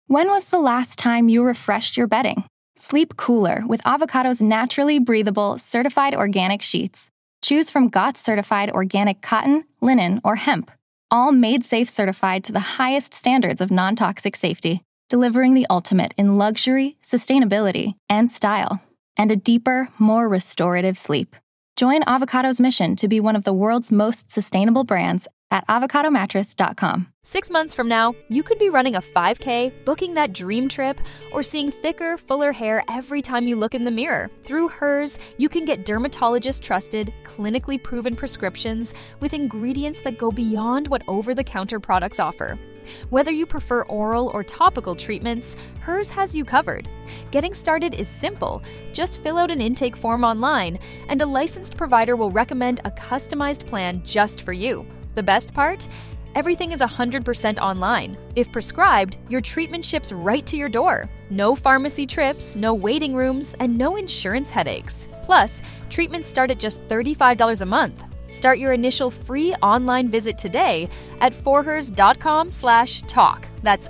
When was the last time you refreshed your bedding? Sleep cooler with Avocado's naturally breathable, certified organic sheets. Choose from GOTS certified organic cotton, linen, or hemp. All made safe certified to the highest standards of non-toxic safety, delivering the ultimate in luxury, sustainability, and style, and a deeper, more restorative sleep. Join Avocado's mission to be one of the world's most sustainable brands at avocadomattress.com. 6 months from now, you could be running a 5K, booking that dream trip, or seeing thicker, fuller hair every time you look in the mirror. Through Hers, you can get dermatologist-trusted, clinically proven prescriptions with ingredients that go beyond what over-the-counter products offer. Whether you prefer oral or topical treatments, Hers has you covered. Getting started is simple. Just fill out an intake form online, and a licensed provider will recommend a customized plan just for you. The best part? Everything is 100% online. If prescribed, your treatment ships right to your door. No pharmacy trips, no waiting rooms, and no insurance headaches. Plus, treatments start at just $35 a month. Start your initial free online visit today at forhers.com/talk. That's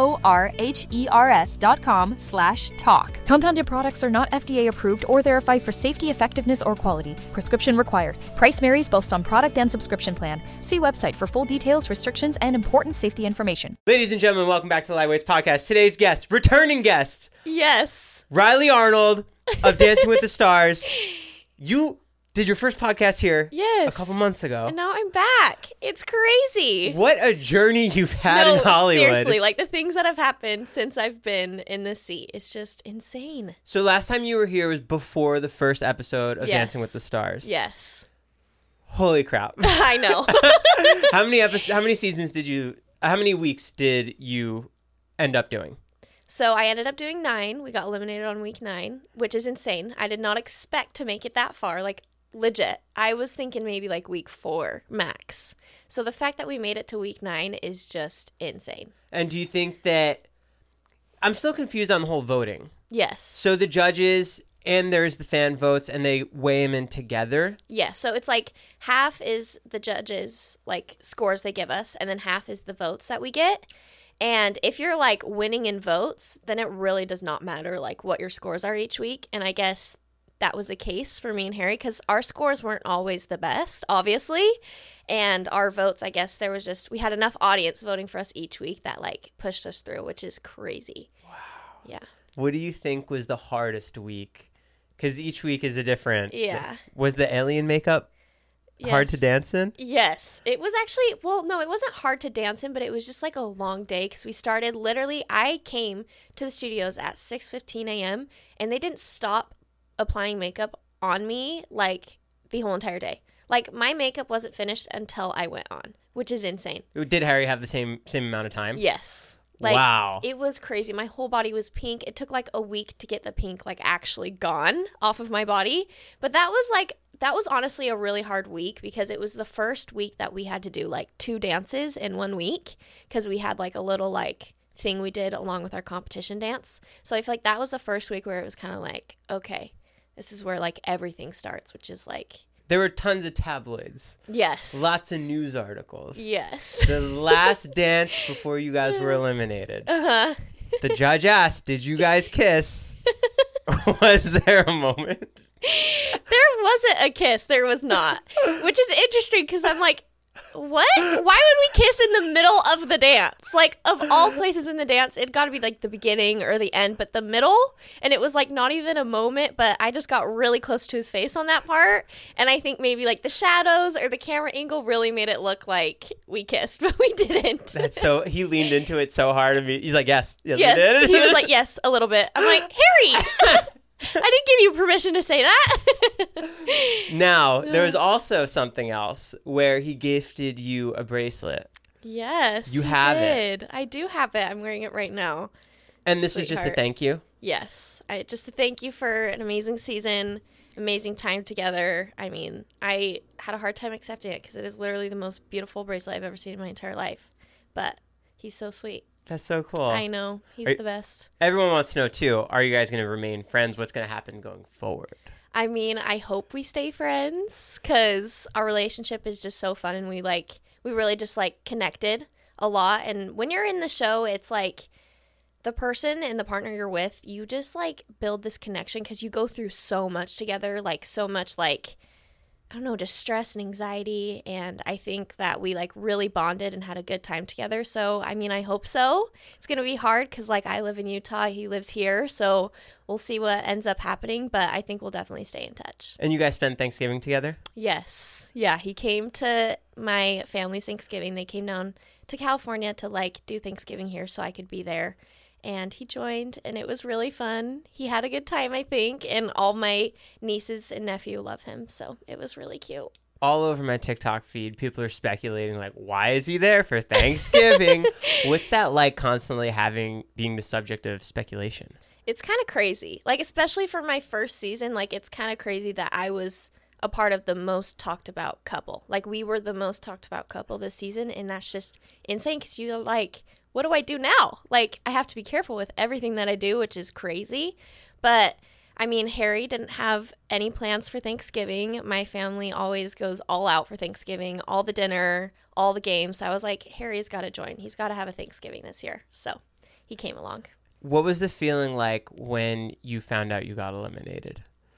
forhers.com/talk. Compounded products are not FDA approved or verified for safety, effectiveness, or quality. Prescription required. Price varies both on product and subscription plan. See website for full details, restrictions, and important safety information. Ladies and gentlemen, welcome back to the Lightweights Podcast. Today's guest, returning guest. Yes. Riley Arnold of Dancing with the Stars. You did your first podcast here a couple months ago. And now I'm back. It's crazy. What a journey you've had in Hollywood. Seriously, like the things that have happened since I've been in this seat. It's just insane. So last time you were here was before the first episode of Dancing with the Stars. Yes. Holy crap. I know. How many weeks did you end up doing? So I ended up doing 9. We got eliminated on week 9, which is insane. I did not expect to make it that far. Like, legit. I was thinking maybe like week 4 max. So the fact that we made it to week 9 is just insane. And do you think that... I'm still confused on the whole voting. Yes. So the judges and there's the fan votes and they weigh them in together? Yeah. So it's like half is the judges, like scores they give us, and then half is the votes that we get. And if you're like winning in votes, then it really does not matter like what your scores are each week. And I guess that was the case for me and Harry because our scores weren't always the best, obviously. And our votes, I guess we had enough audience voting for us each week that like pushed us through, which is crazy. Wow. Yeah. What do you think was the hardest week? Because each week is a different. Yeah. Was the alien makeup hard to dance in? Yes. It was actually, no, it wasn't hard to dance in, but it was just like a long day because we started I came to the studios at 6:15 a.m. and they didn't stop applying makeup on me like the whole entire day. Like my makeup wasn't finished until I went on, which is insane. Did Harry have the same amount of time? Yes. Like, wow. It was crazy. My whole body was pink. It took like a week to get the pink like actually gone off of my body. But that was honestly a really hard week because it was the first week that we had to do like 2 dances in 1 week because we had like a little like thing we did along with our competition dance. So I feel like that was the first week where it was kind of like, okay, this is where like everything starts, which is like... There were tons of tabloids. Yes. Lots of news articles. Yes. The last dance before you guys were eliminated. Uh-huh. The judge asked, did you guys kiss? Was there a moment? There wasn't a kiss. There was not. Which is interesting because I'm like, what? Why would we kiss in the middle of the dance? Like, of all places in the dance, it got to be like the beginning or the end, but the middle, and it was like not even a moment, but I just got really close to his face on that part, and I think maybe like the shadows or the camera angle really made it look like we kissed, but we didn't. He leaned into it so hard, and he's like, yes, we yes, did. He was like, yes, a little bit. I'm like, Harry! I didn't give you permission to say that. Now, there was also something else where he gifted you a bracelet. Yes, you have it. I do have it. I'm wearing it right now. And this was just a thank you? Yes. Just a thank you for an amazing season, amazing time together. I mean, I had a hard time accepting it because it is literally the most beautiful bracelet I've ever seen in my entire life. But he's so sweet. That's so cool. I know. He's the best. Everyone wants to know, too, are you guys going to remain friends? What's going to happen going forward? I mean, I hope we stay friends because our relationship is just so fun and we really just like connected a lot. And when you're in the show, it's like the person and the partner you're with, you just like build this connection because you go through so much together, like so much like, I don't know, just stress and anxiety. And I think that we like really bonded and had a good time together. So, I mean, I hope so. It's going to be hard because like I live in Utah, he lives here. So we'll see what ends up happening. But I think we'll definitely stay in touch. And you guys spend Thanksgiving together? Yes. Yeah. He came to my family's Thanksgiving. They came down to California to like do Thanksgiving here so I could be there. And he joined, and it was really fun. He had a good time, I think, and all my nieces and nephew love him, so it was really cute. All over my TikTok feed, people are speculating, like, why is he there for Thanksgiving? What's that like constantly being the subject of speculation? It's kind of crazy. Like, especially for my first season, like, it's kind of crazy that I was a part of the most talked about couple. Like, we were the most talked about couple this season, and that's just insane because you're like, what do I do now? Like, I have to be careful with everything that I do, which is crazy. But, I mean, Harry didn't have any plans for Thanksgiving. My family always goes all out for Thanksgiving, all the dinner, all the games. So I was like, Harry's got to join. He's got to have a Thanksgiving this year. So he came along. What was the feeling like when you found out you got eliminated?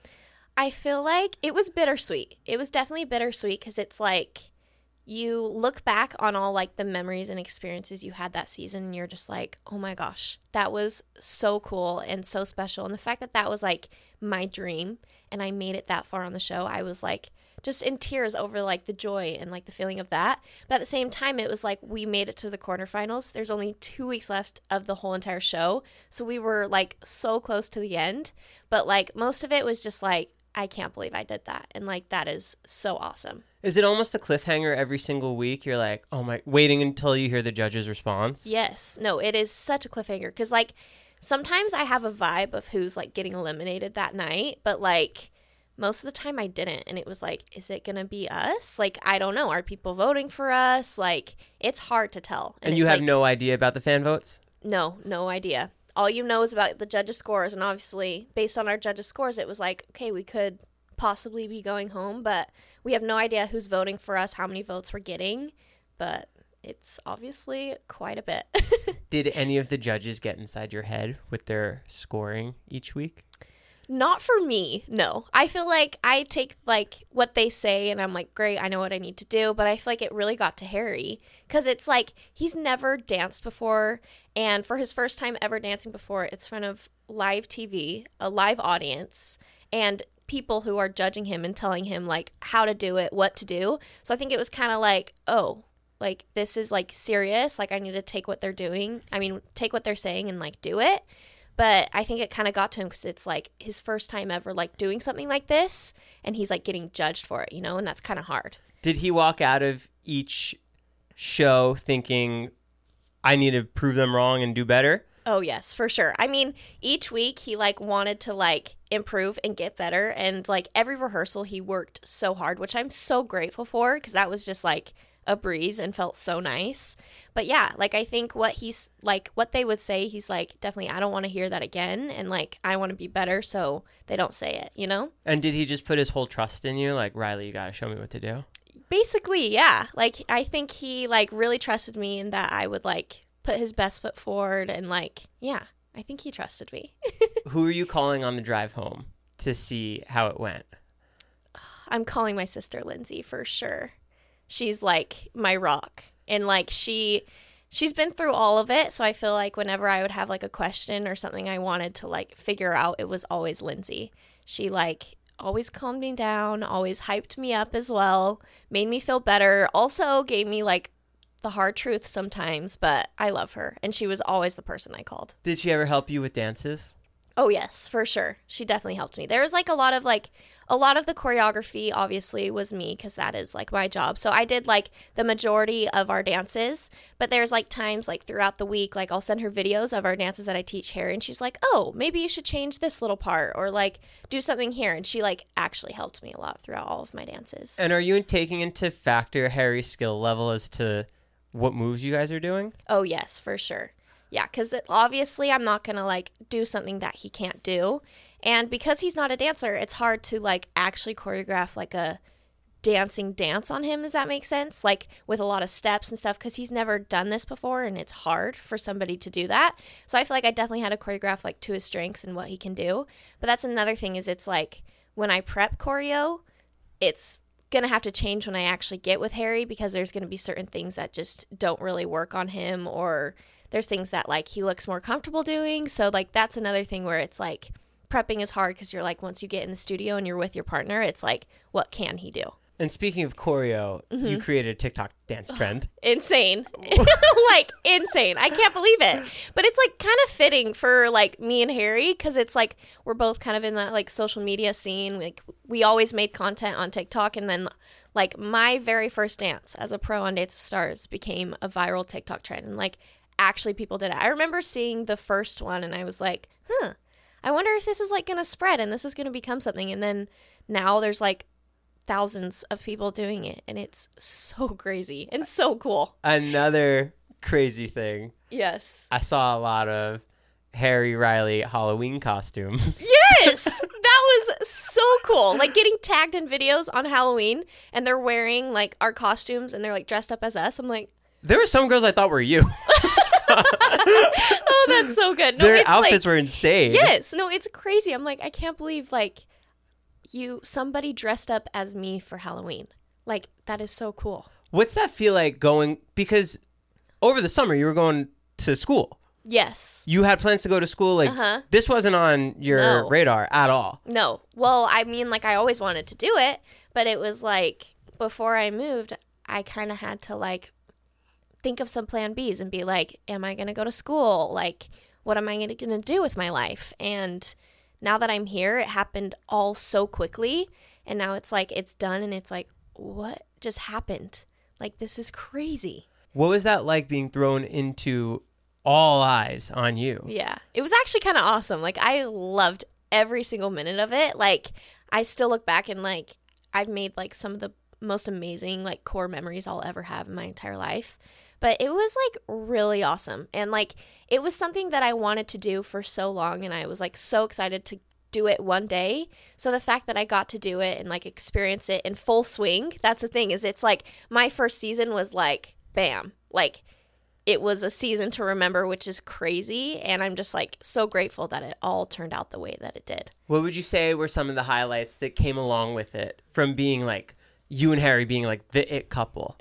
I feel like it was bittersweet. It was definitely bittersweet because it's like, you look back on all like the memories and experiences you had that season and you're just like, oh my gosh, that was so cool and so special. And the fact that that was like my dream and I made it that far on the show, I was like just in tears over like the joy and like the feeling of that. But at the same time, it was like we made it to the quarterfinals. There's only 2 weeks left of the whole entire show. So we were like so close to the end. But like most of it was just like, I can't believe I did that. And like, that is so awesome. Is it almost a cliffhanger every single week? You're like, oh my, waiting until you hear the judge's response? Yes. No, it is such a cliffhanger. Because like, sometimes I have a vibe of who's like getting eliminated that night. But like, most of the time I didn't. And it was like, is it going to be us? Like, I don't know. Are people voting for us? Like, it's hard to tell. And you have no idea about the fan votes? No idea. All you know is about the judges' scores, and obviously, based on our judges' scores, it was like, okay, we could possibly be going home, but we have no idea who's voting for us, how many votes we're getting, but it's obviously quite a bit. Did any of the judges get inside your head with their scoring each week? Not for me, no. I feel like I take like what they say and I'm like, great, I know what I need to do. But I feel like it really got to Harry because it's like he's never danced before. And for his first time ever dancing before, it's in front of live TV, a live audience, and people who are judging him and telling him like how to do it, what to do. So I think it was kind of like, oh, like this is like serious. Like I need to take what they're doing. I mean, take what they're saying and like do it. But I think it kind of got to him because it's like his first time ever like doing something like this and he's like getting judged for it, you know, and that's kind of hard. Did he walk out of each show thinking, I need to prove them wrong and do better? Oh, yes, for sure. I mean, each week he like wanted to like improve and get better. And like every rehearsal he worked so hard, which I'm so grateful for because that was just like a breeze and felt so nice. But yeah, like I think what he's like, what they would say, he's like, definitely, I don't want to hear that again. And like, I want to be better so they don't say it, you know? And did he just put his whole trust in you? Like, Riley, you got to show me what to do? Basically, yeah. Like, I think he like really trusted me and that I would like put his best foot forward. And like, yeah, I think he trusted me. Who are you calling on the drive home to see how it went? I'm calling my sister Lindsay for sure. She's like my rock. And like she's been through all of it. So I feel like whenever I would have like a question or something I wanted to like figure out, it was always Lindsay. She like always calmed me down, always hyped me up as well, made me feel better. Also gave me like the hard truth sometimes, but I love her. And she was always the person I called. Did she ever help you with dances? Oh, yes, for sure. She definitely helped me. There was like a lot of the choreography obviously was me because that is like my job. So I did like the majority of our dances, but there's like times like throughout the week, like I'll send her videos of our dances that I teach Harry and she's like, oh, maybe you should change this little part or like do something here. And she like actually helped me a lot throughout all of my dances. And are you taking into factor Harry's skill level as to what moves you guys are doing? Oh, yes, for sure. Yeah, because obviously I'm not going to, like, do something that he can't do. And because he's not a dancer, it's hard to, like, actually choreograph, like, a dancing dance on him, does that make sense? Like with a lot of steps and stuff, because he's never done this before and it's hard for somebody to do that. So I feel like I definitely had to choreograph like to his strengths and what he can do. But that's another thing, is it's like when I prep choreo, it's gonna have to change when I actually get with Harry, because there's gonna be certain things that just don't really work on him, or there's things that like he looks more comfortable doing. So like that's another thing where it's like prepping is hard, because you're like, once you get in the studio and you're with your partner, it's like, what can he do? And speaking of choreo, you created a TikTok dance trend. Insane. Like insane. I can't believe it. But it's like kind of fitting for like me and Harry, because it's like we're both kind of in that like social media scene. Like we always made content on TikTok, and then like my very first dance as a pro on Dance with Stars became a viral TikTok trend, and like actually people did it. I remember seeing the first one and I was like, I wonder if this is like going to spread and this is going to become something. And then now there's like thousands of people doing it, and it's so crazy and so cool. Another crazy thing. Yes. I saw a lot of Harry Riley Halloween costumes. Yes! That was so cool. Like getting tagged in videos on Halloween and they're wearing like our costumes and they're like dressed up as us. I'm like, there were some girls I thought were you. oh, that's so good. No, Their it's outfits like, were insane. yes. No, it's crazy. I'm like, I can't believe like somebody dressed up as me for Halloween. Like that is so cool. What's that feel like going, because over the summer you were going to school. Yes. You had plans to go to school. Like this wasn't on your radar at all. No. Well, I mean, like I always wanted to do it, but it was like before I moved, I kind of had to like think of some plan Bs and be like, am I going to go to school? Like, what am I going to do with my life? And now that I'm here, it happened all so quickly. And now it's like, it's done. And it's like, what just happened? Like, this is crazy. What was that like, being thrown into all eyes on you? Yeah, it was actually kind of awesome. Like, I loved every single minute of it. Like, I still look back and like, I've made like some of the most amazing like core memories I'll ever have in my entire life. But it was like really awesome. And like it was something that I wanted to do for so long, and I was like so excited to do it one day. So the fact that I got to do it and like experience it in full swing, that's the thing, is it's like my first season was like bam. Like it was a season to remember, which is crazy. And I'm just like so grateful that it all turned out the way that it did. What would you say were some of the highlights that came along with it, from being like you and Harry being like the it couple?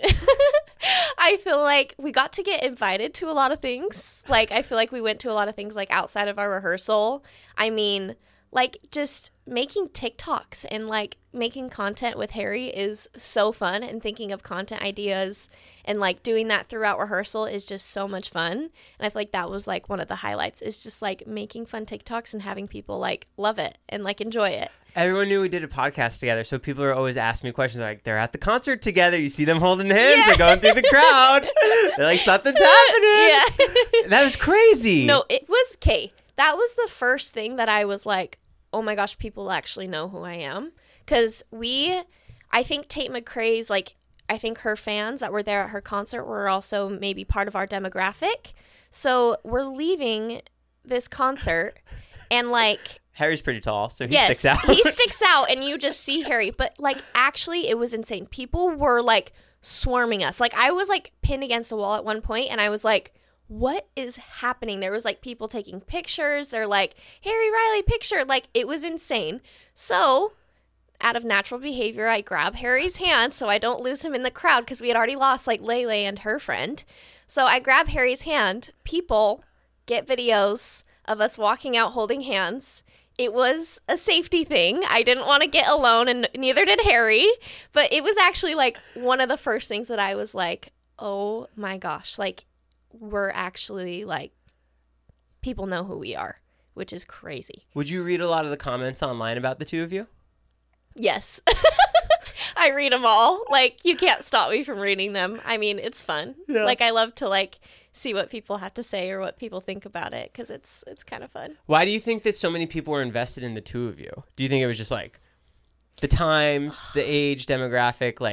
I feel like we got to get invited to a lot of things. Like, I feel like we went to a lot of things like outside of our rehearsal. I mean, like just making TikToks and like making content with Harry is so fun, and thinking of content ideas and like doing that throughout rehearsal is just so much fun. And I feel like that was like one of the highlights, is just like making fun TikToks and having people like love it and like enjoy it. Everyone knew we did a podcast together, so people are always asking me questions like, they're at the concert together, you see them holding hands, they're going through the crowd, they're like, something's happening. Yeah. That was crazy. No, it was, that was the first thing that I was like, oh my gosh, people actually know who I am. Because I think Tate McRae's, like, I think her fans that were there at her concert were also maybe part of our demographic. So we're leaving this concert and like, Harry's pretty tall, so he sticks out. He sticks out, and you just see Harry. But, like, actually, it was insane. People were, like, swarming us. Like, I was, like, pinned against a wall at one point, and I was like, what is happening? There was, like, people taking pictures. They're like, Harry Riley picture. Like, it was insane. So, out of natural behavior, I grab Harry's hand so I don't lose him in the crowd, because we had already lost, like, Lele and her friend. So, I grab Harry's hand. People get videos of us walking out holding hands. It was a safety thing. I didn't want to get alone, and neither did Harry. But it was actually like one of the first things that I was like, oh my gosh, like we're actually like, people know who we are, which is crazy. Would you read a lot of the comments online about the two of you? Yes. I read them all. Like, you can't stop me from reading them. I mean, it's fun. Yeah. Like, I love to like see what people have to say or what people think about it, because it's kind of fun. Why do you think that so many people were invested in the two of you? Do you think it was just like the times, the age demographic, like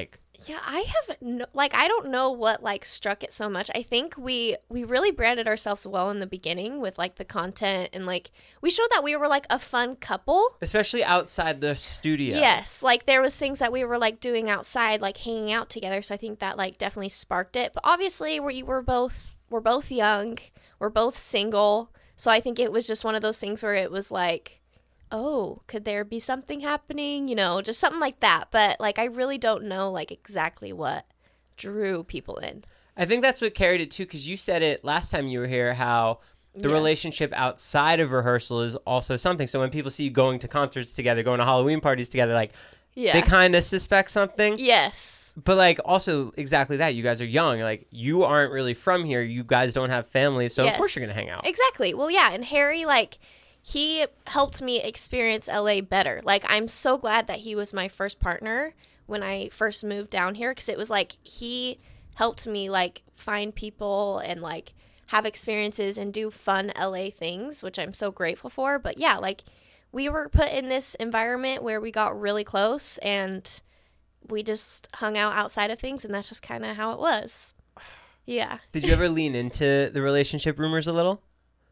Yeah, I have I don't know what like struck it so much. I think we really branded ourselves well in the beginning with like the content, and like we showed that we were like a fun couple, especially outside the studio. Yes, like there was things that we were like doing outside, like hanging out together. So I think that like definitely sparked it. But obviously, we're both young, we're both single, so I think it was just one of those things where it was like, oh, could there be something happening? You know, just something like that. But like, I really don't know like exactly what drew people in. I think that's what carried it too, because you said it last time you were here, how the relationship outside of rehearsal is also something. So when people see you going to concerts together, going to Halloween parties together, like they kind of suspect something. Yes. But like also exactly that. You guys are young. Like you aren't really from here. You guys don't have families. So of course you're going to hang out. Exactly. Well, yeah. And Harry, like, he helped me experience LA better. Like, I'm so glad that he was my first partner when I first moved down here, because it was like he helped me like find people and like have experiences and do fun LA things, which I'm so grateful for. But yeah, like we were put in this environment where we got really close and we just hung out outside of things, and that's just kind of how it was. Yeah. Did you ever lean into the relationship rumors a little?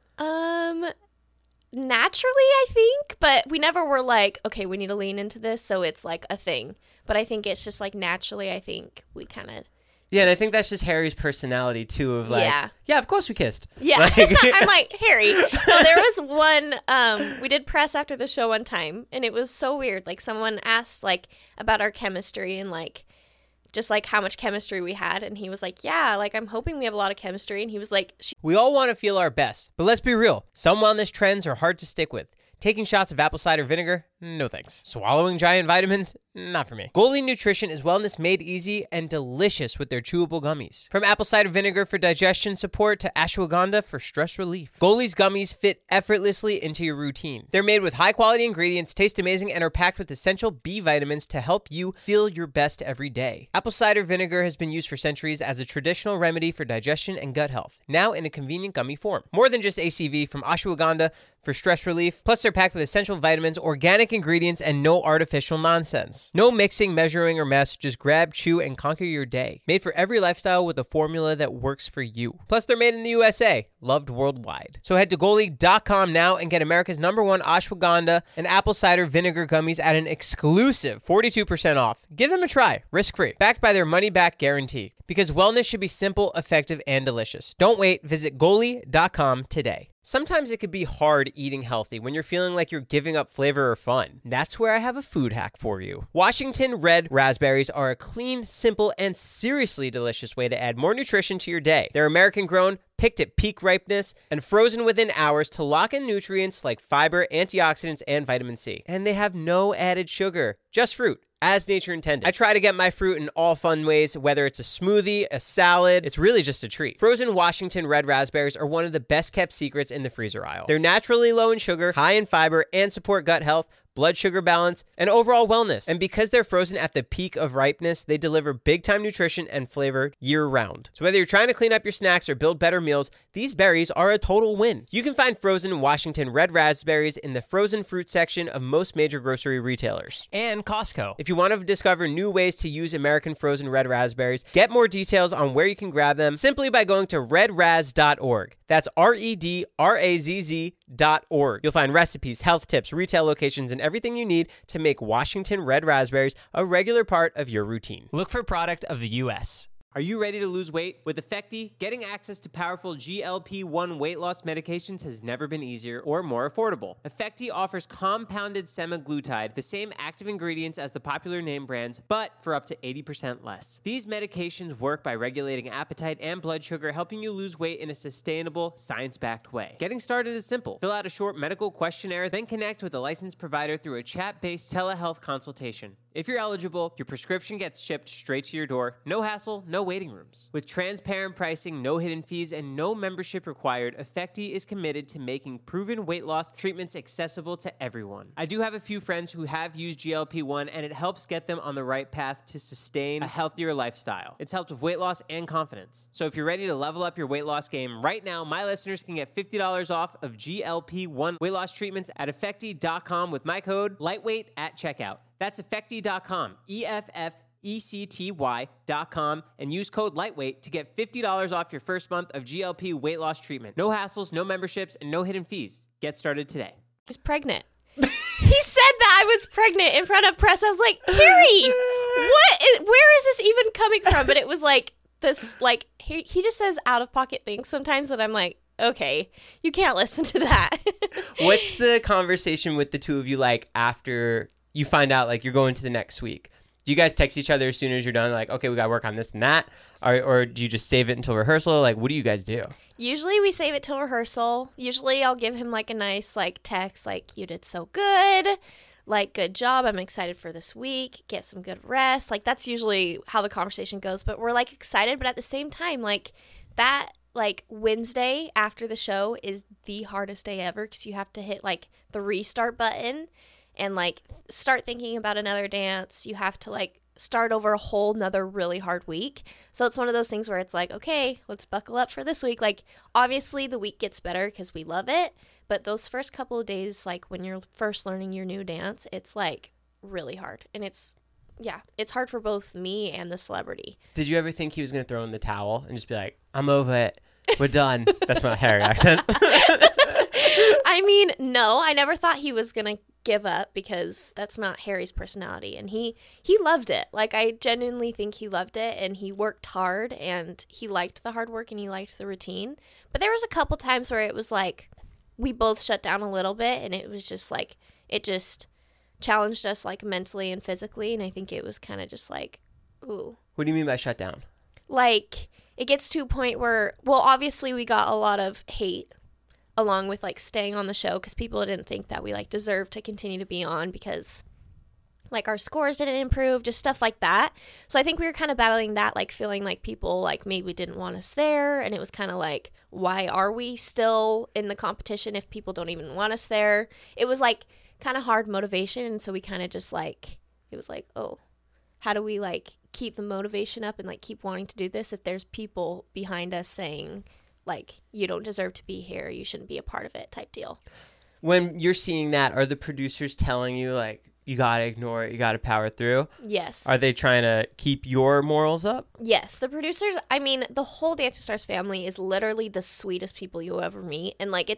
Naturally, I think, but we never were like, okay, we need to lean into this, so it's like a thing. But I think it's just like naturally, I think we kind of. Yeah, and I think that's just Harry's personality too, of like, yeah, of course we kissed. Yeah, like, I'm like, Harry. No, there was one, we did press after the show one time, and it was so weird. Like someone asked like about our chemistry and like just like how much chemistry we had, and he was like, yeah, like I'm hoping we have a lot of chemistry, and he was like, we all want to feel our best, but let's be real, some wellness trends are hard to stick with. Taking shots of apple cider vinegar? No thanks. Swallowing giant vitamins? Not for me. Goalie Nutrition is wellness made easy and delicious with their chewable gummies. From apple cider vinegar for digestion support to ashwagandha for stress relief, Goalie's gummies fit effortlessly into your routine. They're made with high quality ingredients, taste amazing, and are packed with essential B vitamins to help you feel your best every day. Apple cider vinegar has been used for centuries as a traditional remedy for digestion and gut health, now in a convenient gummy form. More than just ACV, from ashwagandha for stress relief, plus they're packed with essential vitamins, organic ingredients, and no artificial nonsense. No mixing, measuring, or mess, just grab, chew, and conquer your day. Made for every lifestyle with a formula that works for you. Plus they're made in the USA, loved worldwide. So head to Goalie.com now and get America's #1 ashwagandha and apple cider vinegar gummies at an exclusive 42% off. Give them a try, risk-free, backed by their money-back guarantee. Because wellness should be simple, effective, and delicious. Don't wait. Visit Goalie.com today. Sometimes it could be hard eating healthy when you're feeling like you're giving up flavor or fun. That's where I have a food hack for you. Washington Red Raspberries are a clean, simple, and seriously delicious way to add more nutrition to your day. They're American grown, picked at peak ripeness, and frozen within hours to lock in nutrients like fiber, antioxidants, and vitamin C. And they have no added sugar, just fruit, as nature intended. I try to get my fruit in all fun ways, whether it's a smoothie, a salad, it's really just a treat. Frozen Washington Red Raspberries are one of the best kept secrets in the freezer aisle. They're naturally low in sugar, high in fiber, and support gut health, blood sugar balance, and overall wellness. And because they're frozen at the peak of ripeness, they deliver big-time nutrition and flavor year-round. So whether you're trying to clean up your snacks or build better meals, these berries are a total win. You can find frozen Washington Red Raspberries in the frozen fruit section of most major grocery retailers and Costco. If you want to discover new ways to use American frozen red raspberries, get more details on where you can grab them simply by going to redraz.org. That's redrazz.org. You'll find recipes, health tips, retail locations, and everything you need to make Washington Red Raspberries a regular part of your routine. Look for product of the U.S. Are you ready to lose weight? With Effecti, getting access to powerful GLP-1 weight loss medications has never been easier or more affordable. Effecti offers compounded semaglutide, the same active ingredients as the popular name brands, but for up to 80% less. These medications work by regulating appetite and blood sugar, helping you lose weight in a sustainable, science-backed way. Getting started is simple. Fill out a short medical questionnaire, then connect with a licensed provider through a chat-based telehealth consultation. If you're eligible, your prescription gets shipped straight to your door. No hassle, no waiting rooms. With transparent pricing, no hidden fees, and no membership required, Effecti is committed to making proven weight loss treatments accessible to everyone. I do have a few friends who have used GLP-1, and it helps get them on the right path to sustain a healthier lifestyle. It's helped with weight loss and confidence. So if you're ready to level up your weight loss game right now, my listeners can get $50 off of GLP-1 weight loss treatments at Effecti.com with my code LIGHTWEIGHT at checkout. That's Effecti.com, EFF ECTY.com, and use code LIGHTWEIGHT to get $50 off your first month of GLP weight loss treatment. No hassles, no memberships, and no hidden fees. Get started today. He's pregnant. He said that I was pregnant in front of press. I was like, Harry, where is this even coming from? But it was like this, like, he just says out of pocket things sometimes that I'm like, okay, you can't listen to that. What's the conversation with the two of you like after you find out like you're going to the next week? Do you guys text each other as soon as you're done? Like, okay, we got to work on this and that? Or do you just save it until rehearsal? Like, what do you guys do? Usually we save it till rehearsal. Usually I'll give him like a nice like text like, you did so good. Like, good job. I'm excited for this week. Get some good rest. Like, that's usually how the conversation goes. But we're like excited. But at the same time, like that, like Wednesday after the show is the hardest day ever because you have to hit like the restart button and like start thinking about another dance. You have to like start over a whole nother really hard week. So it's one of those things where it's like, okay, let's buckle up for this week. Like, obviously the week gets better because we love it. But those first couple of days, like when you're first learning your new dance, it's like really hard. And it's hard for both me and the celebrity. Did you ever think he was going to throw in the towel and just be like, I'm over it. We're done. That's my Harry accent. I mean, no, I never thought he was going to give up because that's not Harry's personality. And he loved it. Like, I genuinely think he loved it and he worked hard and he liked the hard work and he liked the routine. But there was a couple times where it was like we both shut down a little bit and it was just like, it just challenged us like mentally and physically. And I think it was kind of just like, ooh. What do you mean by shut down? Like, it gets to a point where, well, obviously we got a lot of hate along with like staying on the show because people didn't think that we like deserved to continue to be on because like our scores didn't improve, just stuff like that. So I think we were kind of battling that, like feeling like people like maybe didn't want us there. And it was kind of like, why are we still in the competition if people don't even want us there? It was like kind of hard motivation. And so we kind of just like, it was like, oh, how do we like keep the motivation up and like keep wanting to do this if there's people behind us saying like, you don't deserve to be here, you shouldn't be a part of it type deal. When you're seeing that, are the producers telling you like, you gotta ignore it, you gotta power through? Yes. Are they trying to keep your morals up? Yes. The producers, I mean, the whole Dancing Stars family is literally the sweetest people you'll ever meet. And like,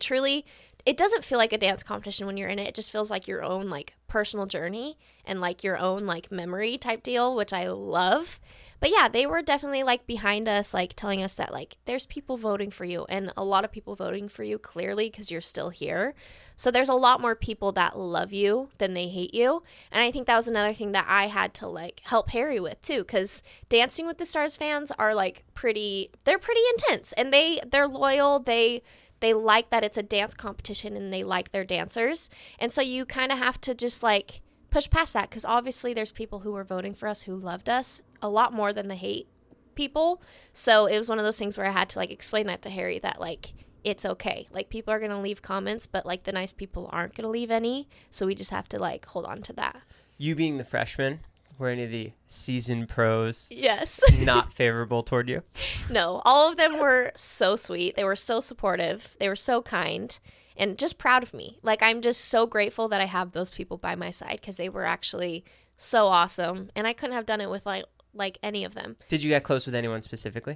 it doesn't feel like a dance competition when you're in it. It just feels like your own like personal journey and like your own like memory type deal, which I love. But yeah, they were definitely like behind us, like telling us that like there's people voting for you and a lot of people voting for you clearly because you're still here. So there's a lot more people that love you than they hate you. And I think that was another thing that I had to like help Harry with too, because Dancing with the Stars fans are like they're pretty intense and they're loyal. They like that it's a dance competition and they like their dancers. And so you kind of have to just like push past that because obviously there's people who were voting for us who loved us a lot more than the hate people. So it was one of those things where I had to like explain that to Harry that like it's okay. Like people are going to leave comments, but like the nice people aren't going to leave any. So we just have to like hold on to that. You being the freshman, were any of the seasoned pros yes not favorable toward you? No, all of them were so sweet. They were so supportive. They were so kind and just proud of me. Like I'm just so grateful that I have those people by my side because they were actually so awesome. And I couldn't have done it with like any of them. Did you get close with anyone specifically?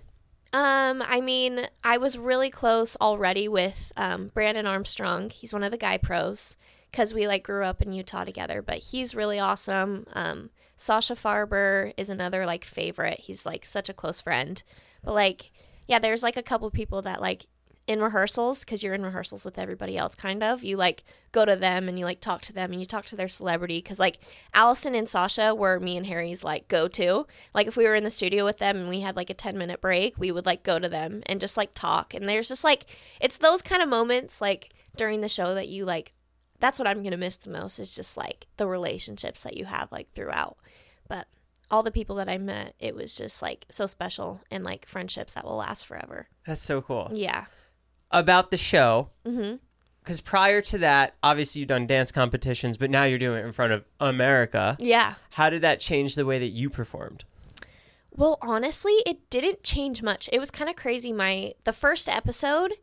I mean, I was really close already with Brandon Armstrong. He's one of the guy pros because we like grew up in Utah together, but he's really awesome. Sasha Farber is another like favorite. He's like such a close friend. But like, yeah, there's like a couple people that like in rehearsals, because you're in rehearsals with everybody else kind of, you like go to them and you like talk to them and you talk to their celebrity, because like Allison and Sasha were me and Harry's like go-to. Like if we were in the studio with them and we had like a 10-minute break, we would like go to them and just like talk. And there's just like, it's those kind of moments like during the show that you like, that's what I'm going to miss the most, is just like the relationships that you have like throughout. But all the people that I met, it was just like so special and like friendships that will last forever. That's so cool. Yeah. About the show, because prior to that, obviously you've done dance competitions, but now you're doing it in front of America. Yeah. How did that change the way that you performed? Well, honestly, it didn't change much. It was kind of crazy. The first episode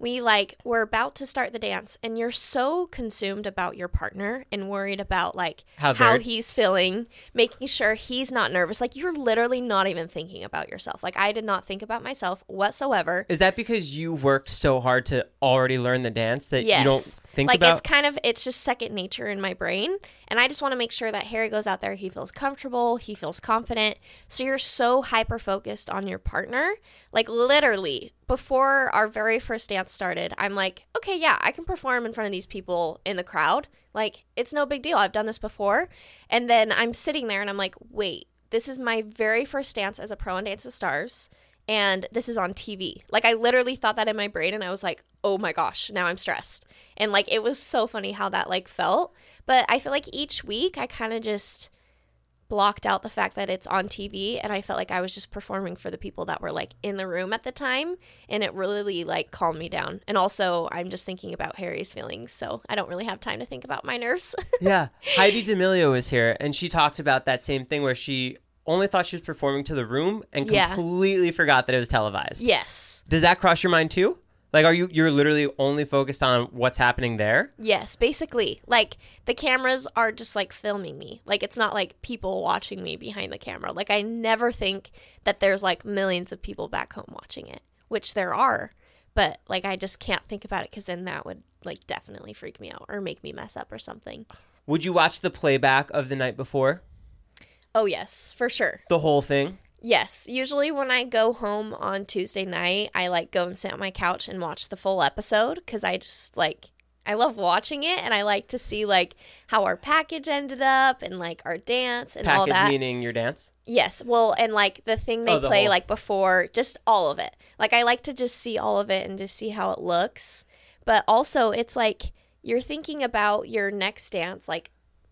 we're about to start the dance and you're so consumed about your partner and worried about like how he's feeling, making sure he's not nervous. Like you're literally not even thinking about yourself. Like I did not think about myself whatsoever. Is that because you worked so hard to already learn the dance that you don't think about? Like it's just second nature in my brain. And I just want to make sure that Harry goes out there, he feels comfortable, he feels confident. So you're so hyper-focused on your partner. Like literally, before our very first dance started, I'm like, okay, yeah, I can perform in front of these people in the crowd. Like, it's no big deal. I've done this before. And then I'm sitting there and I'm like, wait, this is my very first dance as a pro on Dance with Stars. And this is on TV. Like, I literally thought that in my brain and I was like, oh my gosh, now I'm stressed. And like, it was so funny how that like felt. But I feel like each week I kind of just blocked out the fact that it's on TV, and I felt like I was just performing for the people that were like in the room at the time, and it really like calmed me down. And also I'm just thinking about Harry's feelings, so I don't really have time to think about my nerves. Yeah. Heidi D'Amelio was here and she talked about that same thing where she only thought she was performing to the room and completely forgot that it was televised. Yes. Does that cross your mind too? Like, you're literally only focused on what's happening there? Yes, basically. Like, the cameras are just, like, filming me. Like, it's not, like, people watching me behind the camera. Like, I never think that there's, like, millions of people back home watching it, which there are. But, like, I just can't think about it because then that would, like, definitely freak me out or make me mess up or something. Would you watch the playback of the night before? Oh, yes, for sure. The whole thing? Yes. Usually when I go home on Tuesday night, I like go and sit on my couch and watch the full episode because I just like, I love watching it and I like to see like how our package ended up and like our dance and all that. Package meaning your dance? Yes. Well, and like the thing they play like before, just all of it. Like I like to just see all of it and just see how it looks. But also it's like you're thinking about your next dance like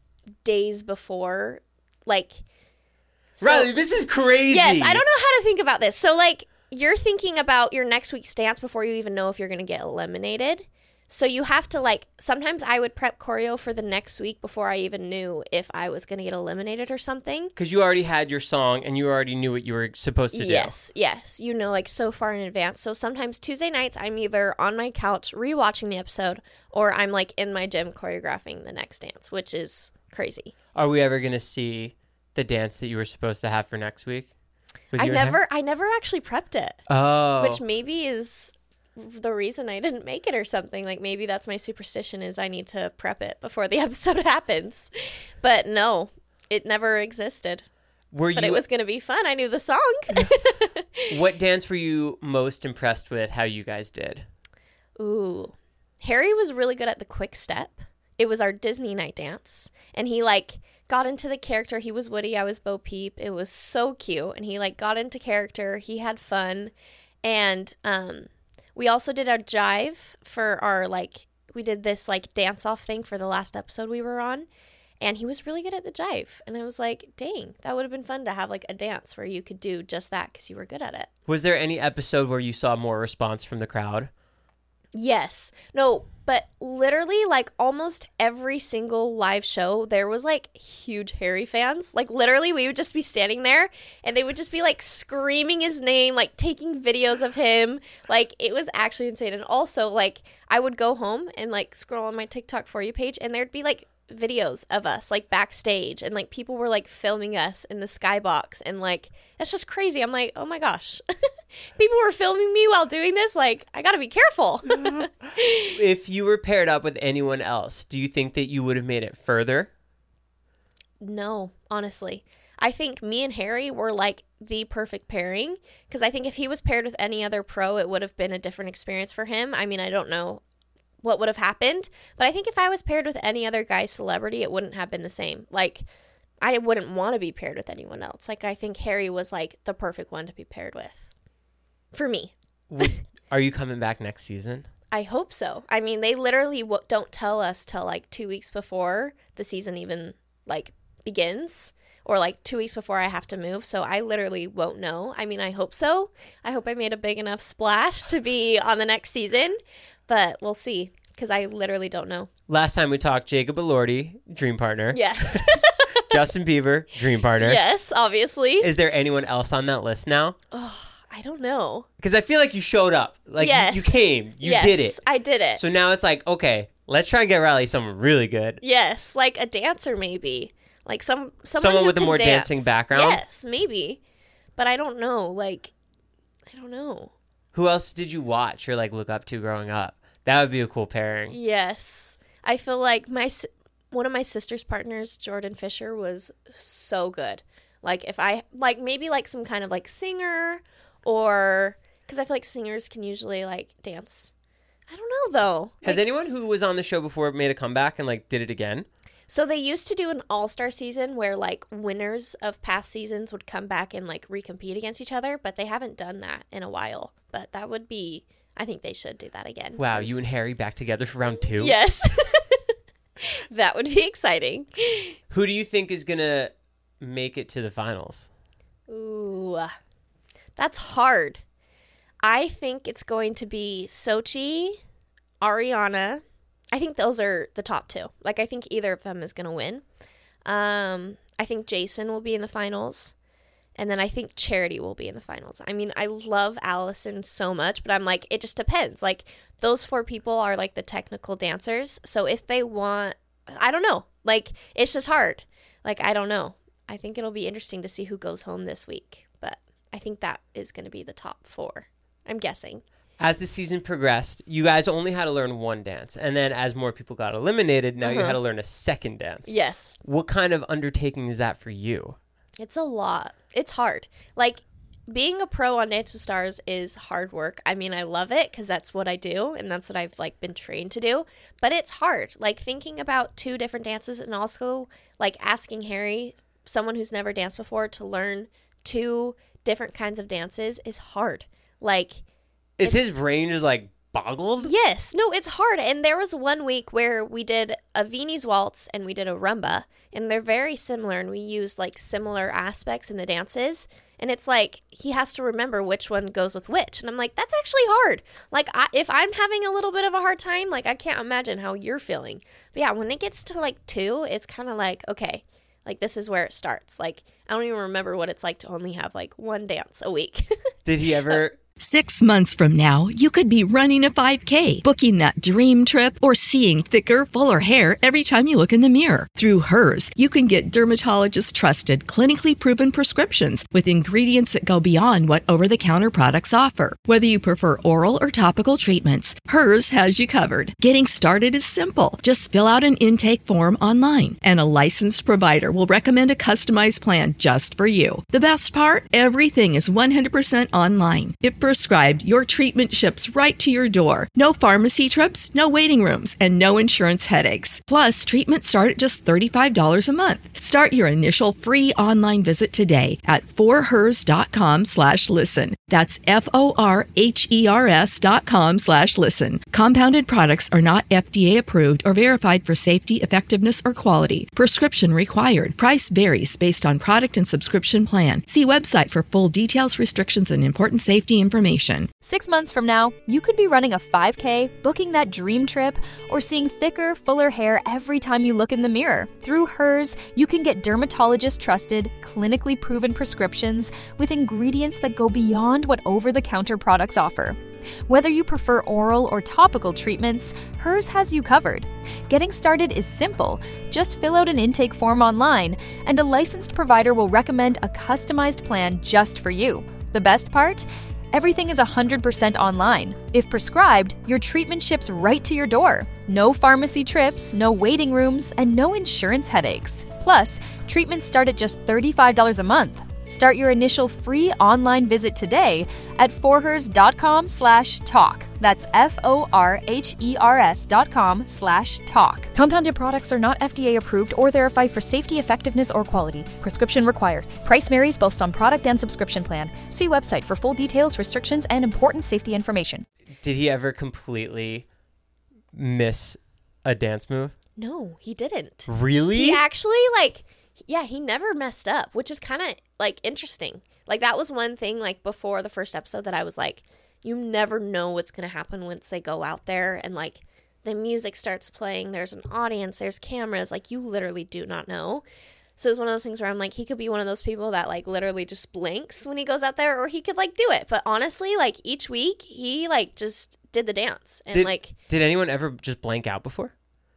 days before, like... So, Riley, this is crazy. Yes, I don't know how to think about this. So, like, you're thinking about your next week's dance before you even know if you're going to get eliminated. So you have to, like, sometimes I would prep choreo for the next week before I even knew if I was going to get eliminated or something. Because you already had your song and you already knew what you were supposed to do. Yes. You know, like, so far in advance. So sometimes Tuesday nights, I'm either on my couch rewatching the episode or I'm, like, in my gym choreographing the next dance, which is crazy. Are we ever going to see... the dance that you were supposed to have for next week? I never actually prepped it. Oh. Which maybe is the reason I didn't make it or something. Like maybe that's my superstition is I need to prep it before the episode happens. But no, it never existed. But it was going to be fun. I knew the song. What dance were you most impressed with how you guys did? Ooh. Harry was really good at the quick step. It was our Disney night dance. And he like... got into the character. He was Woody, I was Bo Peep. It was so cute. And he like got into character. He had fun. And we also did our jive for our like, we did this like dance off thing for the last episode we were on. And he was really good at the jive. And I was like, dang, that would have been fun to have like a dance where you could do just that because you were good at it. Was there any episode where you saw more response from the crowd? Yes. No, but literally like almost every single live show, there was like huge Harry fans. Like literally we would just be standing there and they would just be like screaming his name, like taking videos of him. Like it was actually insane. And also like I would go home and like scroll on my TikTok For You page and there'd be like videos of us like backstage and like people were like filming us in the skybox and like that's just crazy. I'm like, oh my gosh. People were filming me while doing this. Like, I gotta be careful. If you were paired up with anyone else, do you think that you would have made it further? No, honestly. I think me and Harry were like the perfect pairing because I think if he was paired with any other pro, it would have been a different experience for him. I mean, I don't know what would have happened, but I think if I was paired with any other guy celebrity, it wouldn't have been the same. Like, I wouldn't want to be paired with anyone else. Like, I think Harry was like the perfect one to be paired with. For me. Are you coming back next season? I hope so. I mean, they literally don't tell us till like 2 weeks before the season even like begins or like 2 weeks before I have to move. So I literally won't know. I mean, I hope so. I hope I made a big enough splash to be on the next season, but we'll see because I literally don't know. Last time we talked, Jacob Elordi, dream partner. Yes. Justin Bieber, dream partner. Yes, obviously. Is there anyone else on that list now? Oh, I don't know. Because I feel like you showed up. Like, yes. you came. You did it. I did it. So now it's like, okay, let's try and get Riley someone really good. Yes, like a dancer maybe. Like someone with a more dancing background? Yes, maybe. But I don't know. Like, I don't know. Who else did you watch or like look up to growing up? That would be a cool pairing. Yes. I feel like one of my sister's partners, Jordan Fisher, was so good. Like if I like maybe like some kind of like singer, or because I feel like singers can usually like dance. I don't know though. Has anyone who was on the show before made a comeback and like did it again? So they used to do an all-star season where like winners of past seasons would come back and like recompete against each other, but they haven't done that in a while. But that would be, I think they should do that again. Wow, you and Harry back together for round 2? Yes. That would be exciting. Who do you think is going to make it to the finals? Ooh, that's hard. I think it's going to be Sochi, Ariana. I think those are the top 2. Like, I think either of them is going to win. I think Jason will be in the finals. And then I think Charity will be in the finals. I mean, I love Allison so much, but I'm like, it just depends. Like, those 4 people are like the technical dancers. So if they want, I don't know. Like, it's just hard. Like, I don't know. I think it'll be interesting to see who goes home this week. But I think that is going to be the top 4. I'm guessing. As the season progressed, you guys only had to learn one dance. And then as more people got eliminated, now you had to learn a second dance. Yes. What kind of undertaking is that for you? It's a lot. It's hard. Like, being a pro on Dance with Stars is hard work. I mean, I love it because that's what I do and that's what I've like been trained to do. But it's hard. Like, thinking about 2 different dances and also like asking Harry, someone who's never danced before, to learn 2 different kinds of dances is hard. Like, Is his brain just like boggled? Yes. No, it's hard. And there was one week where we did a Viennese waltz and we did a rumba, and they're very similar, and we used like similar aspects in the dances. And it's like he has to remember which one goes with which. And I'm like, that's actually hard. Like, if I'm having a little bit of a hard time, like, I can't imagine how you're feeling. But yeah, when it gets to like 2, it's kind of like, okay, like, this is where it starts. Like, I don't even remember what it's like to only have like 1 dance a week. Did he ever 6 months from now, you could be running a 5K, booking that dream trip, or seeing thicker, fuller hair every time you look in the mirror. Through Hers, you can get dermatologist-trusted, clinically proven prescriptions with ingredients that go beyond what over-the-counter products offer. Whether you prefer oral or topical treatments, Hers has you covered. Getting started is simple. Just fill out an intake form online, and a licensed provider will recommend a customized plan just for you. The best part? Everything is 100% online. If prescribed, your treatment ships right to your door. No pharmacy trips, no waiting rooms, and no insurance headaches. Plus, treatments start at just $35 a month. Start your initial free online visit today at forhers.com/listen. That's FORHERS.com/listen. Compounded products are not FDA approved or verified for safety, effectiveness, or quality. Prescription required. Price varies based on product and subscription plan. See website for full details, restrictions, and important safety information. 6 months from now, you could be running a 5K, booking that dream trip, or seeing thicker, fuller hair every time you look in the mirror. Through Hers, you can get dermatologist-trusted, clinically proven prescriptions with ingredients that go beyond what over-the-counter products offer. Whether you prefer oral or topical treatments, Hers has you covered. Getting started is simple. Just fill out an intake form online, and a licensed provider will recommend a customized plan just for you. The best part? Everything is 100% online. If prescribed, your treatment ships right to your door. No pharmacy trips, no waiting rooms, and no insurance headaches. Plus, treatments start at just $35 a month. Start your initial free online visit today at forhers.com/talk. That's FORHERS.com/talk. Compounded products are not FDA approved or verified for safety, effectiveness, or quality. Prescription required. Price varies based on product and subscription plan. See website for full details, restrictions, and important safety information. Did he ever completely miss a dance move? No, he didn't. Really? He actually, like, yeah, he never messed up, which is kind of, like, interesting. Like, that was one thing, like, before the first episode that I was like, you never know what's going to happen once they go out there and, like, the music starts playing. There's an audience. There's cameras. Like, you literally do not know. So it was one of those things where I'm like, he could be one of those people that like literally just blinks when he goes out there, or he could like do it. But honestly, like each week he like just did the dance. And did anyone ever just blank out before?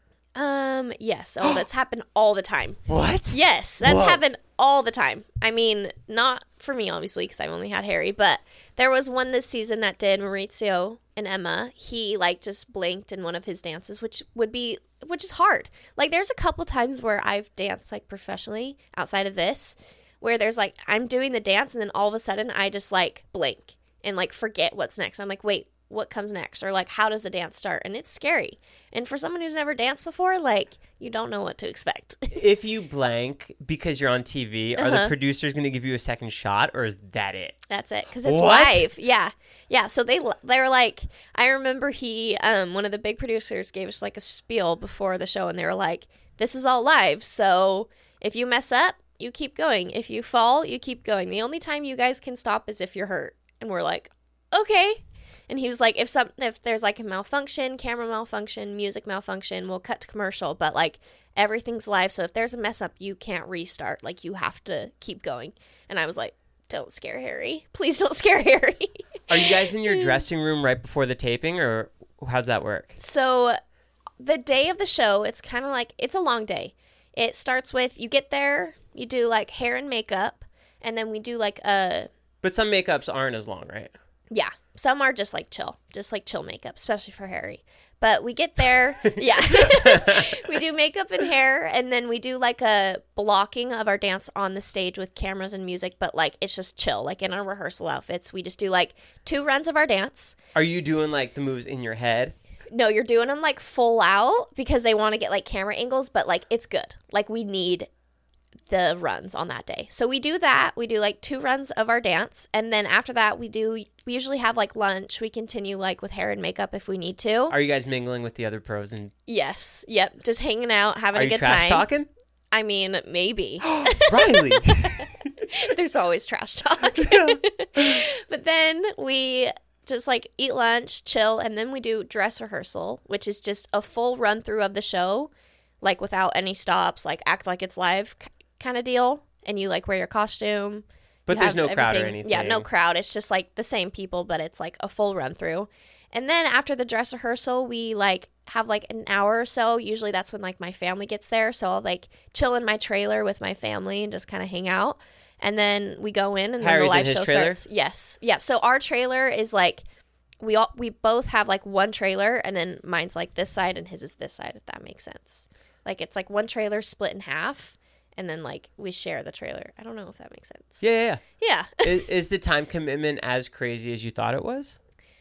Yes. Oh, that's happened all the time. What? Yes, that's Whoa. happened all the time. I mean, not for me, obviously, because I've only had Harry, but there was one this season that did Maurizio and Emma. He, like, just blinked in one of his dances, which is hard. Like, there's a couple times where I've danced, like, professionally outside of this, where there's, like, I'm doing the dance, and then all of a sudden I just, like, blink and, like, forget what's next. I'm like, wait, what comes next? Or, like, how does the dance start? And it's scary. And for someone who's never danced before, like, you don't know what to expect. If you blank because you're on TV, are the producers going to give you a second shot, or is that it? That's it, because it's What? live. Yeah. So they were like, I remember one of the big producers gave us like a spiel before the show, and they were like, this is all live, so if you mess up, you keep going. If you fall, you keep going. The only time you guys can stop is if you're hurt. And we're like, okay. And he was like, if there's like a malfunction, camera malfunction, music malfunction, we'll cut to commercial. But like everything's live, so if there's a mess up, you can't restart. Like you have to keep going. And I was like, don't scare Harry. Please don't scare Harry. Are you guys in your dressing room right before the taping, or how's that work? So the day of the show, it's kind of like, it's a long day. It starts with, you get there, you do like hair and makeup, and then we do like But some makeups aren't as long, right? Yeah. Some are just like chill makeup, especially for Harry. But we get there, yeah. We do makeup and hair, and then we do like a blocking of our dance on the stage with cameras and music, but like it's just chill. Like in our rehearsal outfits, we just do like 2 runs of our dance. Are you doing like the moves in your head? No, you're doing them like full out because they want to get like camera angles, but like it's good. Like we need the runs on that day. So we do that. We do like 2 runs of our dance, and then after that we usually have like lunch. We continue like with hair and makeup if we need to. Are you guys mingling with the other pros? And Yes. Yep. Just hanging out, having are a you good trash time. talking? I mean, maybe. Riley. There's always trash talk. But then we just like eat lunch, chill, and then we do dress rehearsal, which is just a full run through of the show, like without any stops, like act like it's live kind of deal. And you like wear your costume. But You there's have no crowd or everything. anything. Yeah, no crowd. It's just like the same people, but it's like a full run through. And then after the dress rehearsal, we like have like an hour or so. Usually that's when like my family gets there. So I'll like chill in my trailer with my family and just kind of hang out. And then we go in, and Harry's then the in live his show trailer? starts. Yes. Yeah. So our trailer is like we both have like one trailer, and then mine's like this side and his is this side, if that makes sense. Like it's like one trailer split in half, and then like we share the trailer. I don't know if that makes sense. Yeah. Yeah. Is the time commitment as crazy as you thought it was?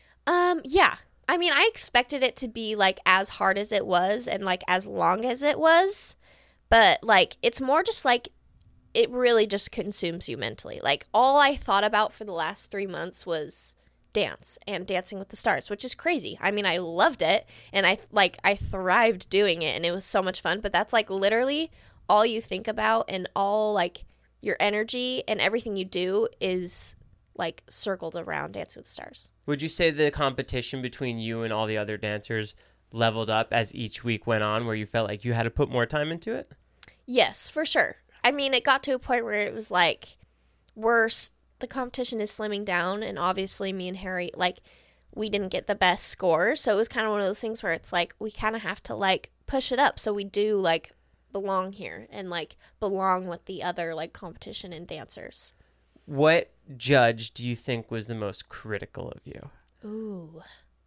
Yeah. I mean, I expected it to be like as hard as it was and like as long as it was, but like it's more just like it really just consumes you mentally. Like all I thought about for the last 3 months was dance and Dancing with the Stars, which is crazy. I mean, I loved it, and I thrived doing it, and it was so much fun, but that's like literally all you think about, and all like your energy and everything you do is like circled around Dancing with the Stars. Would you say the competition between you and all the other dancers leveled up as each week went on, where you felt like you had to put more time into it? Yes, for sure. I mean, it got to a point where it was like the competition is slimming down, and obviously me and Harry, like, we didn't get the best score, so it was kind of one of those things where it's like we kind of have to like push it up so we do like belong here and like belong with the other like competition and dancers. What judge do you think was the most critical of you? Ooh,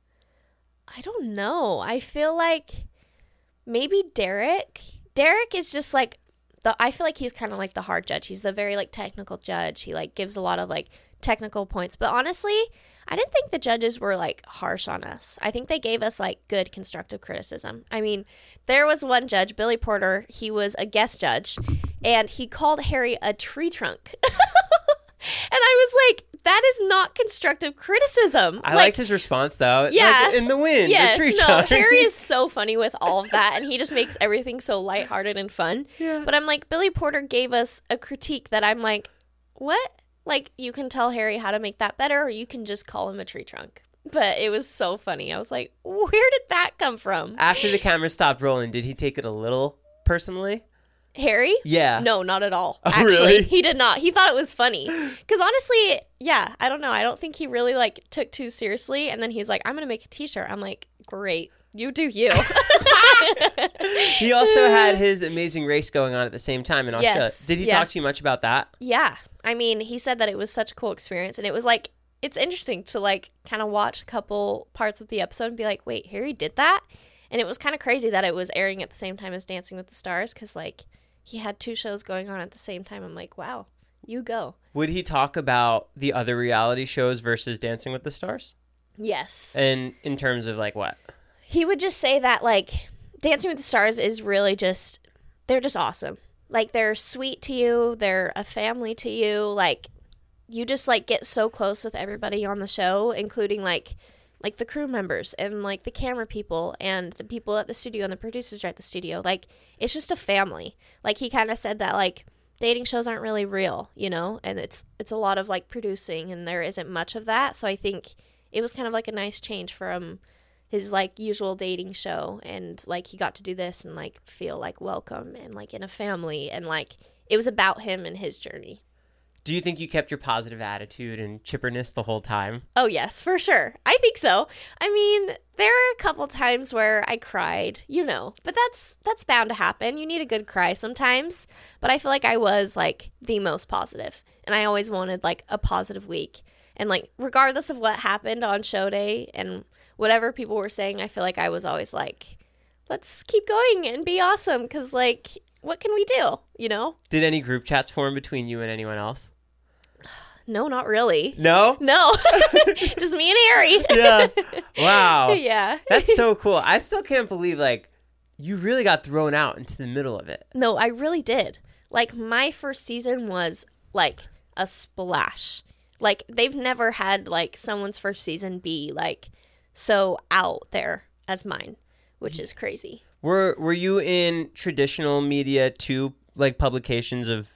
I don't know. I feel like maybe Derek. Derek is just like I feel like he's kind of like the hard judge. He's the very like technical judge. He like gives a lot of like technical points. But honestly, I didn't think the judges were like harsh on us. I think they gave us like good constructive criticism. I mean, there was one judge, Billy Porter. He was a guest judge, and he called Harry a tree trunk. And I was like, that is not constructive criticism. I liked his response, though. Yeah. Like, in the wind. Yes, the tree no, trunk. Harry is so funny with all of that, and he just makes everything so lighthearted and fun. Yeah. But I'm like, Billy Porter gave us a critique that I'm like, what? Like, you can tell Harry how to make that better, or you can just call him a tree trunk. But it was so funny. I was like, where did that come from? After the camera stopped rolling, did he take it a little personally? Harry? Yeah. No, not at all. Oh, Actually, really? he did not. He thought it was funny. Because honestly, yeah, I don't know. I don't think he really like took too seriously. And then he's like, I'm going to make a t-shirt. I'm like, great. You do you. He also had his Amazing Race going on at the same time in Australia. Yes. Did he Yeah. talk to you much about that? Yeah. I mean, he said that it was such a cool experience. And it was like, it's interesting to like kind of watch a couple parts of the episode and be like, wait, Harry did that? And it was kind of crazy that it was airing at the same time as Dancing with the Stars because like he had 2 shows going on at the same time. I'm like, wow, you go. Would he talk about the other reality shows versus Dancing with the Stars? Yes. And in terms of like what? He would just say that like Dancing with the Stars is really just, they're just awesome. Like they're sweet to you. They're a family to you. Like you just like get so close with everybody on the show, including like the crew members and like the camera people and the people at the studio and the producers are at the studio. Like it's just a family. Like he kind of said that like dating shows aren't really real, you know, and it's a lot of like producing and there isn't much of that. So I think it was kind of like a nice change from his like usual dating show, and like he got to do this and like feel like welcome and like in a family, and like it was about him and his journey. Do you think you kept your positive attitude and chipperness the whole time? Oh, yes, for sure. I think so. I mean, there are a couple times where I cried, you know, but that's bound to happen. You need a good cry sometimes. But I feel like I was like the most positive, and I always wanted like a positive week. And like regardless of what happened on show day and whatever people were saying, I feel like I was always like, let's keep going and be awesome, because like, what can we do, you know? Did any group chats form between you and anyone else? No, not really. No? No. Just me and Harry. Yeah. Wow. Yeah. That's so cool. I still can't believe, like, you really got thrown out into the middle of it. No, I really did. Like, my first season was, like, a splash. Like, they've never had, like, someone's first season be, like, so out there as mine, which is crazy. Were you in traditional media too, like publications of,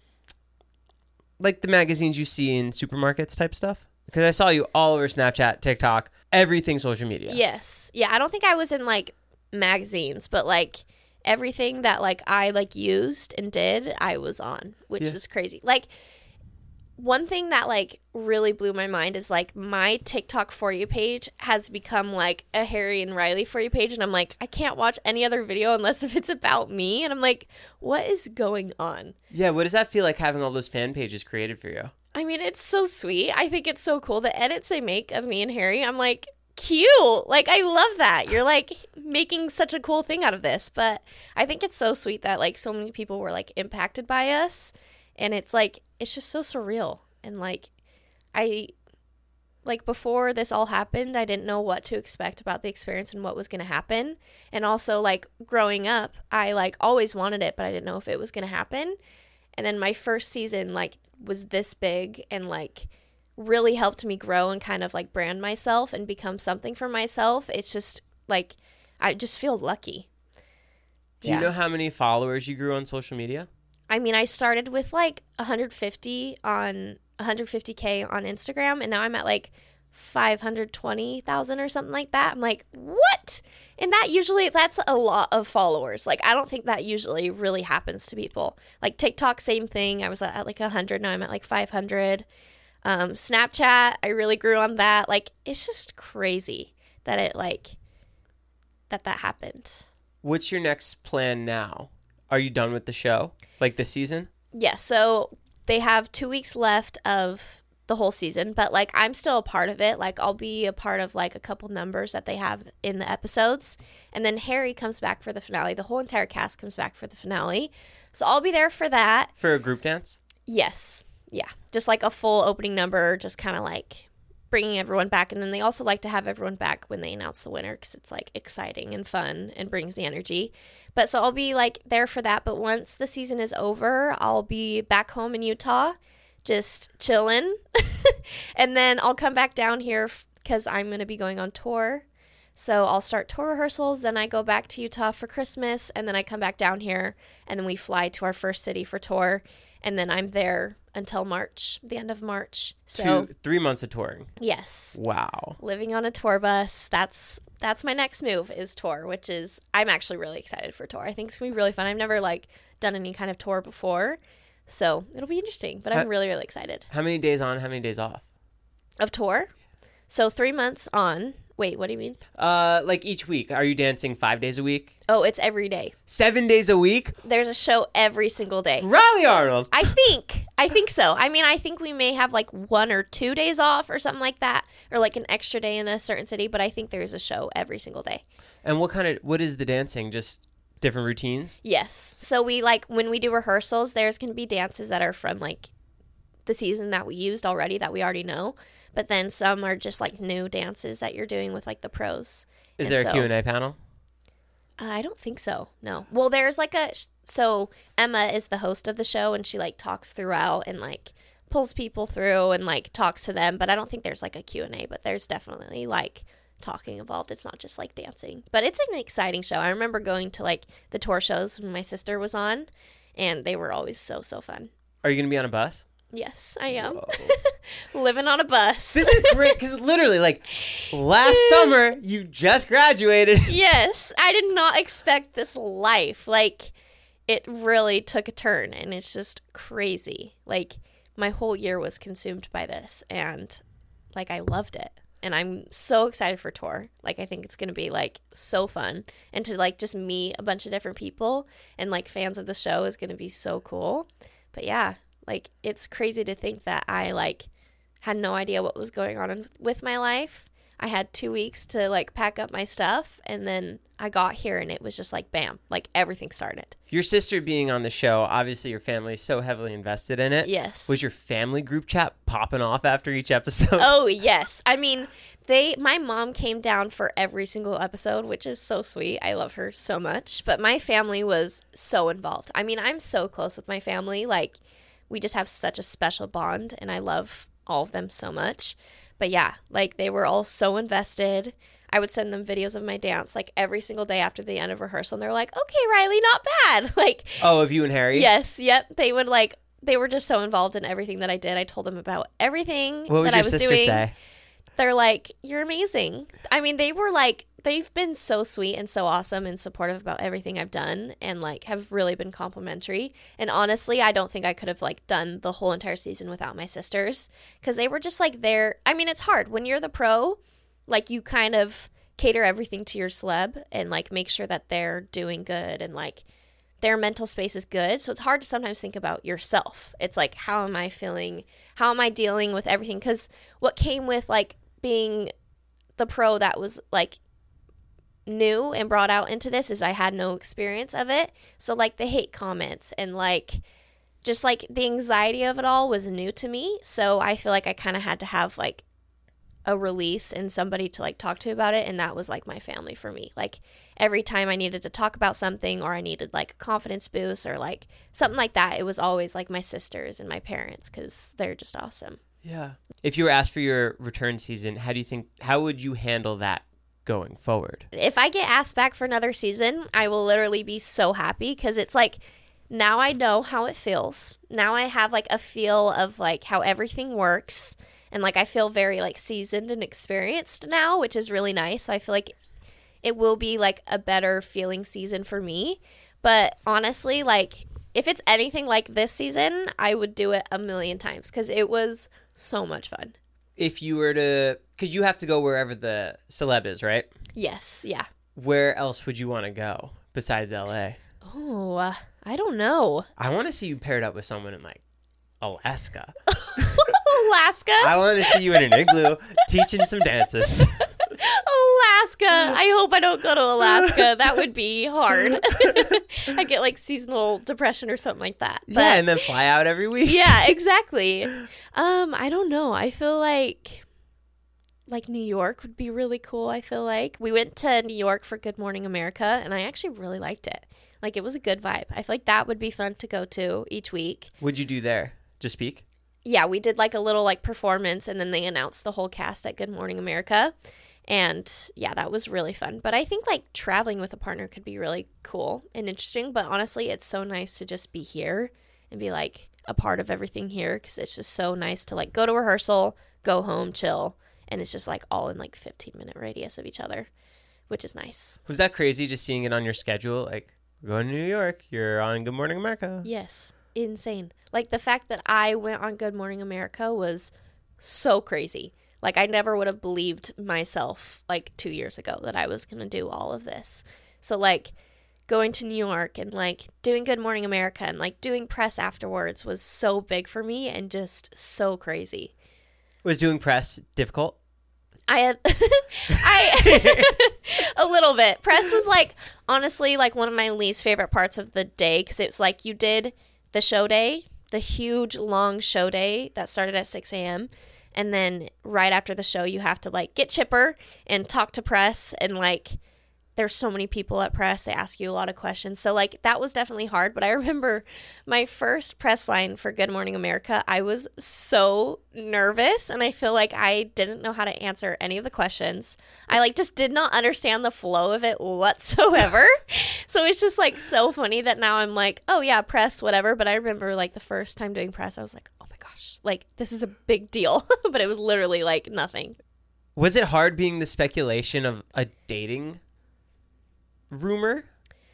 like the magazines you see in supermarkets type stuff? Because I saw you all over Snapchat, TikTok, everything social media. Yes. Yeah, I don't think I was in, like, magazines, but, like, everything that, like, I, like, used and did, I was on, which is crazy. Like, one thing that, like, really blew my mind is, like, my TikTok For You page has become, like, a Harry and Riley For You page, and I'm like, I can't watch any other video unless if it's about me, and I'm like, what is going on? Yeah, what does that feel like having all those fan pages created for you? I mean, it's so sweet. I think it's so cool. The edits they make of me and Harry, I'm like, cute. Like, I love that. You're, like, making such a cool thing out of this, but I think it's so sweet that, like, so many people were, like, impacted by us, and it's, like, it's just so surreal. And, like, before this all happened, I didn't know what to expect about the experience and what was going to happen. And also, like, growing up, I, like, always wanted it, but I didn't know if it was going to happen. And then my first season, like, was this big and, like, really helped me grow and kind of, like, brand myself and become something for myself. It's just, like, I just feel lucky. Do you know how many followers you grew on social media? I mean, I started with like 150K on Instagram, and now I'm at like 520,000 or something like that. I'm like, what? And that's a lot of followers. Like, I don't think that usually really happens to people. Like TikTok, same thing. I was at like 100, now I'm at like 500. Snapchat, I really grew on that. Like, it's just crazy that it like that happened. What's your next plan now? Are you done with the show? Like this season? Yeah, so they have 2 weeks left of the whole season, but like I'm still a part of it. Like I'll be a part of like a couple numbers that they have in the episodes. And then Harry comes back for the finale. The whole entire cast comes back for the finale. So I'll be there for that. For a group dance? Yes. Yeah. Just like a full opening number, just kind of like bringing everyone back. And then they also like to have everyone back when they announce the winner because it's like exciting and fun and brings the energy. But so I'll be like there for that. But once the season is over, I'll be back home in Utah, just chilling. And then I'll come back down here because I'm going to be going on tour. So I'll start tour rehearsals. Then I go back to Utah for Christmas. And then I come back down here. And then we fly to our first city for tour. And then I'm there until March, the end of March. So 3 months of touring. yes. Wow. Living on a tour bus. That's my next move is tour, which is I'm actually really excited for tour. I think it's going to be really fun. I've never like done any kind of tour before. So it'll be interesting, but I'm really, really excited. How many days on, how many days off? Of tour? So 3 months on. Wait, what do you mean? Like each week. Are you dancing 5 days a week? Oh, it's every day. 7 days a week? There's a show every single day. Riley Arnold. I think so. I mean, I think we may have like 1 or 2 days off or something like that, or like an extra day in a certain city, but I think there's a show every single day. And what is the dancing? Just different routines? Yes. So we like, when we do rehearsals, there's going to be dances that are from like the season that we used already, that we already know. But then some are just like new dances that you're doing with like the pros. Is there a Q&A panel? I don't think so. No. Well, there's like so Emma is the host of the show, and she like talks throughout and like pulls people through and like talks to them. But I don't think there's like a Q&A, but there's definitely like talking involved. It's not just like dancing, but it's an exciting show. I remember going to like the tour shows when my sister was on, and they were always so fun. Are you going to be on a bus? Yes, I am. Living on a bus. This is great because literally, like, last summer, you just graduated. Yes, I did not expect this life. Like, it really took a turn, and it's just crazy. Like, my whole year was consumed by this, and, like, I loved it. And I'm so excited for tour. Like, I think it's going to be, like, so fun. And to, like, just meet a bunch of different people and, like, fans of the show is going to be so cool. But, yeah. Like, it's crazy to think that I, like, had no idea what was going on with my life. I had 2 weeks to, like, pack up my stuff, and then I got here, and it was just like, bam, like, everything started. Your sister being on the show, obviously your family is so heavily invested in it. Yes. Was your family group chat popping off after each episode? Oh, yes. I mean, my mom came down for every single episode, which is so sweet. I love her so much. But my family was so involved. I mean, I'm so close with my family. Like, we just have such a special bond, and I love all of them so much. But yeah, like, they were all so invested. I would send them videos of my dance, like, every single day after the end of rehearsal, and they're like, okay, Riley, not bad. Like, oh, of you and Harry? Yes, yep. They would, like, they were just so involved in everything that I did. I told them about everything that I was doing. What would your sister say? They're like, you're amazing. I mean, they were like, they've been so sweet and so awesome and supportive about everything I've done, and like have really been complimentary. And honestly, I don't think I could have like done the whole entire season without my sisters, because they were just like there. I mean, it's hard when you're the pro, like you kind of cater everything to your celeb and like make sure that they're doing good and like their mental space is good. So it's hard to sometimes think about yourself. It's like, how am I feeling? How am I dealing with everything? Because what came with like being the pro that was like new and brought out into this is I had no experience of it. So like the hate comments and like just like the anxiety of it all was new to me. So I feel like I kind of had to have like a release and somebody to like talk to about it, and that was like my family for me. Like every time I needed to talk about something or I needed like a confidence boost or like something like that, it was always like my sisters and my parents, because they're just awesome. Yeah. If you were asked for your return season, how would you handle that going forward? If I get asked back for another season, I will literally be so happy, because it's like, now I know how it feels. Now I have like a feel of like how everything works. And like I feel very like seasoned and experienced now, which is really nice. So I feel like it will be like a better feeling season for me. But honestly, like if it's anything like this season, I would do it 1,000,000 times, because it was so much fun. If you were to, because you have to go wherever the celeb is, right? Yes, yeah. Where else would you want to go besides LA? Oh, I don't know. I want to see you paired up with someone in like Alaska. Alaska? I want to see you in an igloo teaching some dances. Alaska. I hope I don't go to Alaska. That would be hard. I'd get like seasonal depression or something like that. But, yeah, and then fly out every week. Yeah, exactly. I don't know. I feel like New York would be really cool. I feel like we went to New York for Good Morning America, and I actually really liked it. Like, it was a good vibe. I feel like that would be fun to go to each week. What'd you do there? Just speak? Yeah, we did like a little like performance, and then they announced the whole cast at Good Morning America. And yeah, that was really fun. But I think like traveling with a partner could be really cool and interesting. But honestly, it's so nice to just be here and be like, a part of everything here because it's just so nice to like go to rehearsal, go home, chill, and it's just like all in like 15-minute radius of each other, which is nice. Was that crazy just seeing it on your schedule? Like, we're going to New York, you're on Good Morning America. Yes, insane. Like the fact that I went on Good Morning America was so crazy. Like I never would have believed myself like 2 years ago that I was going to do all of this. So like going to New York and like doing Good Morning America and like doing press afterwards was so big for me and just so crazy. Was doing press difficult? A little bit. Press was like honestly like one of my least favorite parts of the day because it's like you did the show day, the huge long show day that started at 6 a.m. And then right after the show, you have to like get chipper and talk to press. And like there's so many people at press. They ask you a lot of questions. So like that was definitely hard. But I remember my first press line for Good Morning America, I was so nervous. And I feel like I didn't know how to answer any of the questions. I like just did not understand the flow of it whatsoever. So it's just like so funny that now I'm like, oh yeah, press, whatever. But I remember like the first time doing press, I was like, oh my gosh, like this is a big deal. But it was literally like nothing. Was it hard being the speculation of a dating rumor?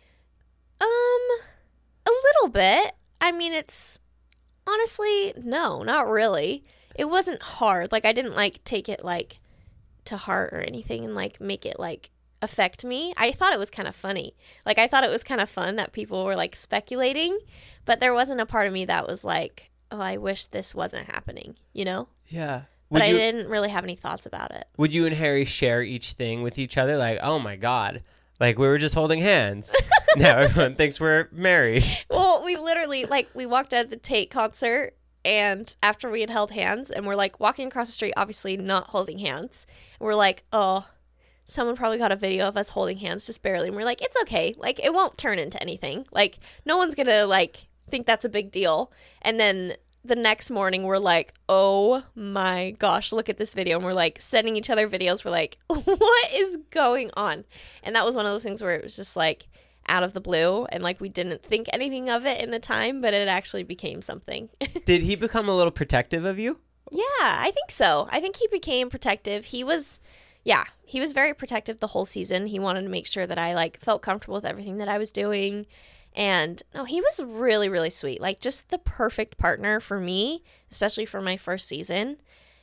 A little bit. I mean, it's honestly, no, not really. It wasn't hard. Like I didn't like take it like to heart or anything and like make it like affect me. I thought it was kind of funny. Like I thought it was kind of fun that people were like speculating, but there wasn't a part of me that was like, oh, I wish this wasn't happening, you know? Yeah. But I didn't really have any thoughts about it. Would you and Harry share each thing with each other? Like, oh my God, like we were just holding hands. Now everyone thinks we're married. Well, we literally, like, we walked out of the Tate concert, and after we had held hands, and we're, like, walking across the street, obviously not holding hands, and we're like, oh, someone probably got a video of us holding hands just barely, and we're like, it's okay. Like, it won't turn into anything. Like, no one's gonna, like, think that's a big deal. And then the next morning, we're like, oh my gosh, look at this video. And we're like sending each other videos. We're like, what is going on? And that was one of those things where it was just like out of the blue. And like we didn't think anything of it in the time, but it actually became something. Did he become a little protective of you? Yeah, I think so. I think he became protective. He was very protective the whole season. He wanted to make sure that I like felt comfortable with everything that I was doing. And no, he was really, really sweet. Like just the perfect partner for me, especially for my first season.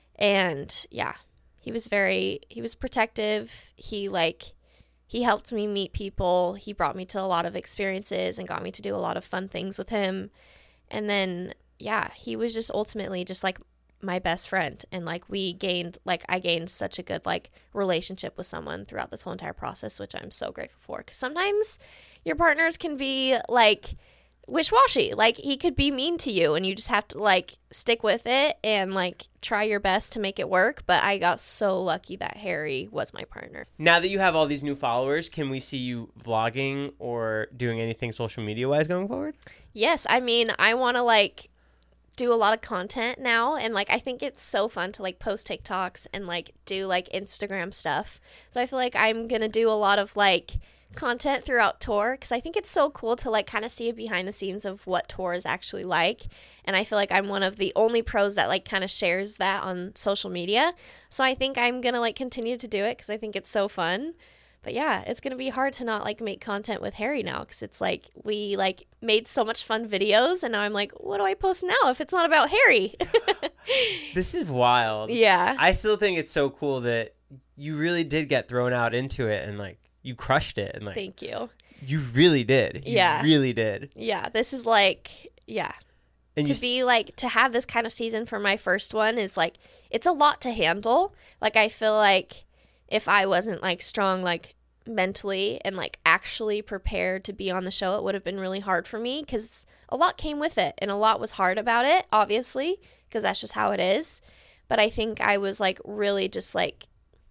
And yeah, he was protective. He helped me meet people. He brought me to a lot of experiences and got me to do a lot of fun things with him. And then, yeah, he was just ultimately just like my best friend. And like I gained such a good like relationship with someone throughout this whole entire process, which I'm so grateful for. Because sometimes your partners can be like wish-washy. Like he could be mean to you and you just have to like stick with it and like try your best to make it work. But I got so lucky that Harry was my partner. Now that you have all these new followers, can we see you vlogging or doing anything social media wise going forward? Yes. I mean, I want to like do a lot of content now, and like I think it's so fun to like post TikToks and like do like Instagram stuff. So I feel like I'm gonna do a lot of like content throughout tour because I think it's so cool to like kind of see behind the scenes of what tour is actually like. And I feel like I'm one of the only pros that like kind of shares that on social media. So I think I'm gonna like continue to do it because I think it's so fun. But yeah, it's going to be hard to not like make content with Harry now because it's like we like made so much fun videos and now I'm like, what do I post now if it's not about Harry? This is wild. Yeah. I still think it's so cool that you really did get thrown out into it and like you crushed it. And like, thank you. You really did. You really did. Yeah. This is like, yeah. And to have this kind of season for my first one is like, it's a lot to handle. Like, I feel like if I wasn't like strong, like mentally and like actually prepared to be on the show, it would have been really hard for me because a lot came with it and a lot was hard about it, obviously, because that's just how it is. But I think I was like really just like,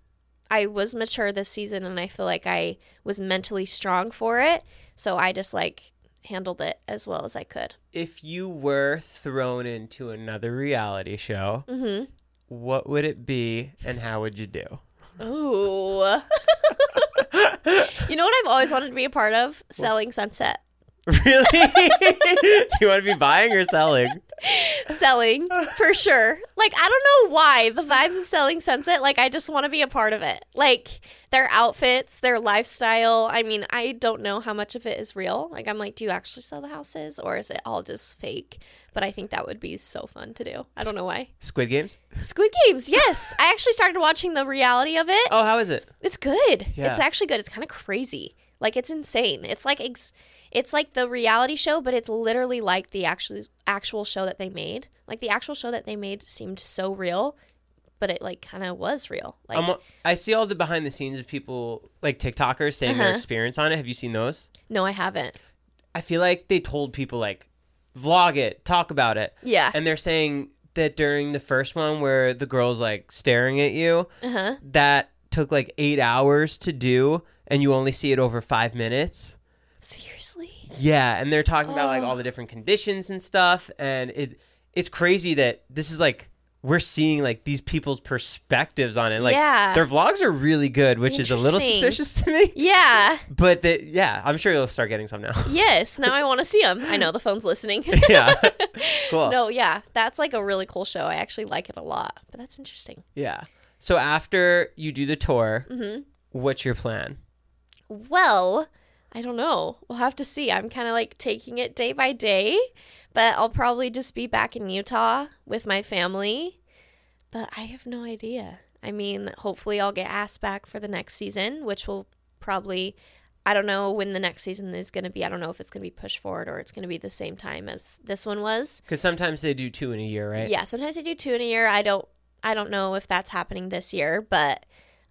I was mature this season and I feel like I was mentally strong for it. So I just like handled it as well as I could. If you were thrown into another reality show, what would it be and how would you do? Ooh. You know what I've always wanted to be a part of? Selling Sunset. Really? Do you want to be buying or selling? Selling, for sure. Like, I don't know why. The vibes of Selling Sunset, like, I just want to be a part of it. Like, their outfits, their lifestyle. I mean, I don't know how much of it is real. Like, I'm like, do you actually sell the houses, or is it all just fake? But I think that would be so fun to do. I don't know why. Squid Games? Squid Games, yes. I actually started watching the reality of it. Oh, how is it? It's good. Yeah. It's actually good. It's kind of crazy. Like, it's insane. It's like it's like the reality show, but it's literally like the actual show that they made. Like, the actual show that they made seemed so real, but it, like, kind of was real. Like, I see all the behind the scenes of people, like TikTokers, saying their experience on it. Have you seen those? no, I haven't. I feel like they told people, like, vlog it, talk about it. Yeah. And they're saying that during the first one where the girl's, like, staring at you, that took, like, 8 hours to do, and you only see it over 5 minutes. Seriously? Yeah, and they're talking about, like, all the different conditions and stuff, and it's crazy that this is, like, we're seeing, like, these people's perspectives on it. Like, Yeah. their vlogs are really good, which is a little Interesting. suspicious to me. Yeah. But, I'm sure you'll start getting some now. Yes. Now I want to see them. I know the phone's listening. Yeah. Cool. No, yeah. That's, like, a really cool show. I actually like it a lot. But that's interesting. Yeah. So after you do the tour, what's your plan? Well, I don't know. We'll have to see. I'm kind of like taking it day by day, but I'll probably just be back in Utah with my family. But I have no idea. I mean, hopefully I'll get asked back for the next season, which will probably, I don't know when the next season is going to be. I don't know if it's going to be pushed forward or it's going to be the same time as this one was. Because sometimes they do 2 in a year, right? Yeah, sometimes they do 2 in a year. I don't know if that's happening this year, but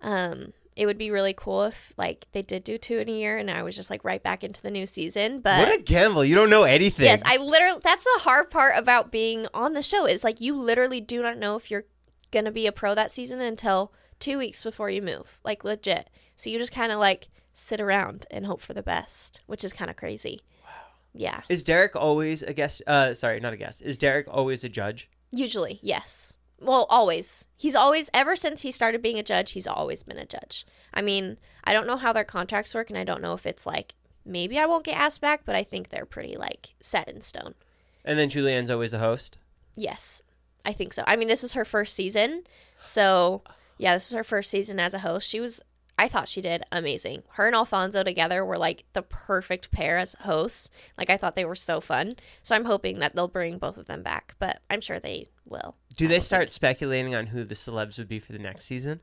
it would be really cool if, like, they did do 2 in a year and I was just, like, right back into the new season. But What a gamble. You don't know anything. yes, that's the hard part about being on the show is, like, you literally do not know if you're going to be a pro that season until 2 weeks before you move. Like, legit. So you just kind of, like, sit around and hope for the best, which is kind of crazy. Wow. Yeah. Is Derek always a guest? Sorry, not a guest. Is Derek always a judge? Usually, yes. Well, always. He's always, ever since he started being a judge, he's always been a judge. I mean, I don't know how their contracts work, and I don't know if it's like, maybe I won't get asked back, but I think they're pretty, like, set in stone. And then Julianne's always the host? Yes, I think so. I mean, this was her first season, so, yeah, this is her first season as a host. I thought she did amazing. Her and Alfonso together were, like, the perfect pair as hosts. Like, I thought they were so fun. So I'm hoping that they'll bring both of them back, but I'm sure they will. Do they start speculating on who the celebs would be for the next season?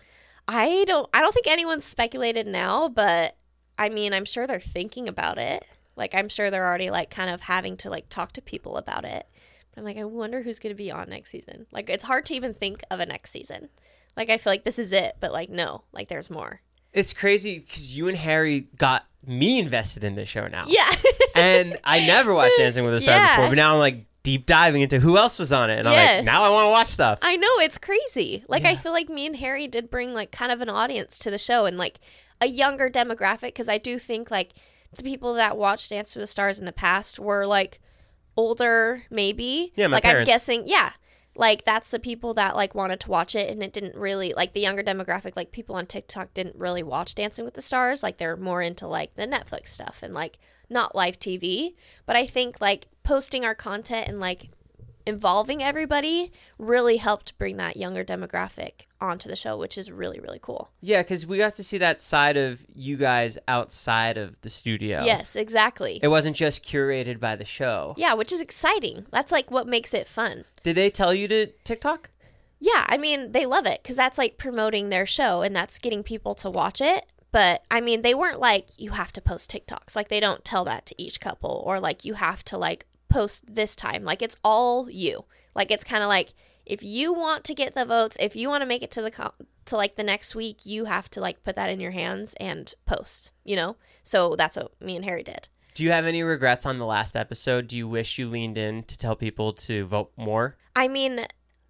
I don't think anyone's speculated now, but I mean, I'm sure they're thinking about it. Like, I'm sure they're already, like, kind of having to, like, talk to people about it. But I'm like, I wonder who's going to be on next season. Like, it's hard to even think of a next season. Like, I feel like this is it, but, like, no, like, there's more. It's crazy because you and Harry got me invested in this show now. Yeah. And I never watched Dancing with the Stars Yeah. before, but now I'm, like, deep diving into who else was on it. And I'm Yes. like, now I want to watch stuff. I know, it's crazy. Like, I feel like me and Harry did bring, like, kind of an audience to the show and, like, a younger demographic, because I do think, like, the people that watched Dance with the Stars in the past were, like, older, maybe. Yeah, my like, parents. I'm guessing, yeah. Like, that's the people that, like, wanted to watch it, and it didn't really, like, the younger demographic, like, people on TikTok didn't really watch Dancing with the Stars. Like, they're more into, like, the Netflix stuff and, like, not live TV. But I think, like, posting our content and, like, involving everybody really helped bring that younger demographic onto the show, which is really, really cool. Yeah, because we got to see that side of you guys outside of the studio. Yes, exactly. It wasn't just curated by the show. Yeah, which is exciting. That's, like, what makes it fun. Did they tell you to TikTok? Yeah, I mean, they love it because that's, like, promoting their show and that's getting people to watch it. But, I mean, they weren't like, you have to post TikToks. Like, they don't tell that to each couple or, like, you have to, like, post this time. Like, it's all you. Like, it's kind of like, if you want to get the votes, if you want to make it to the next week, you have to, like, put that in your hands and post, you know? So that's what me and Harry did. Do you have any regrets on the last episode? Do you wish you leaned in to tell people to vote more? I mean,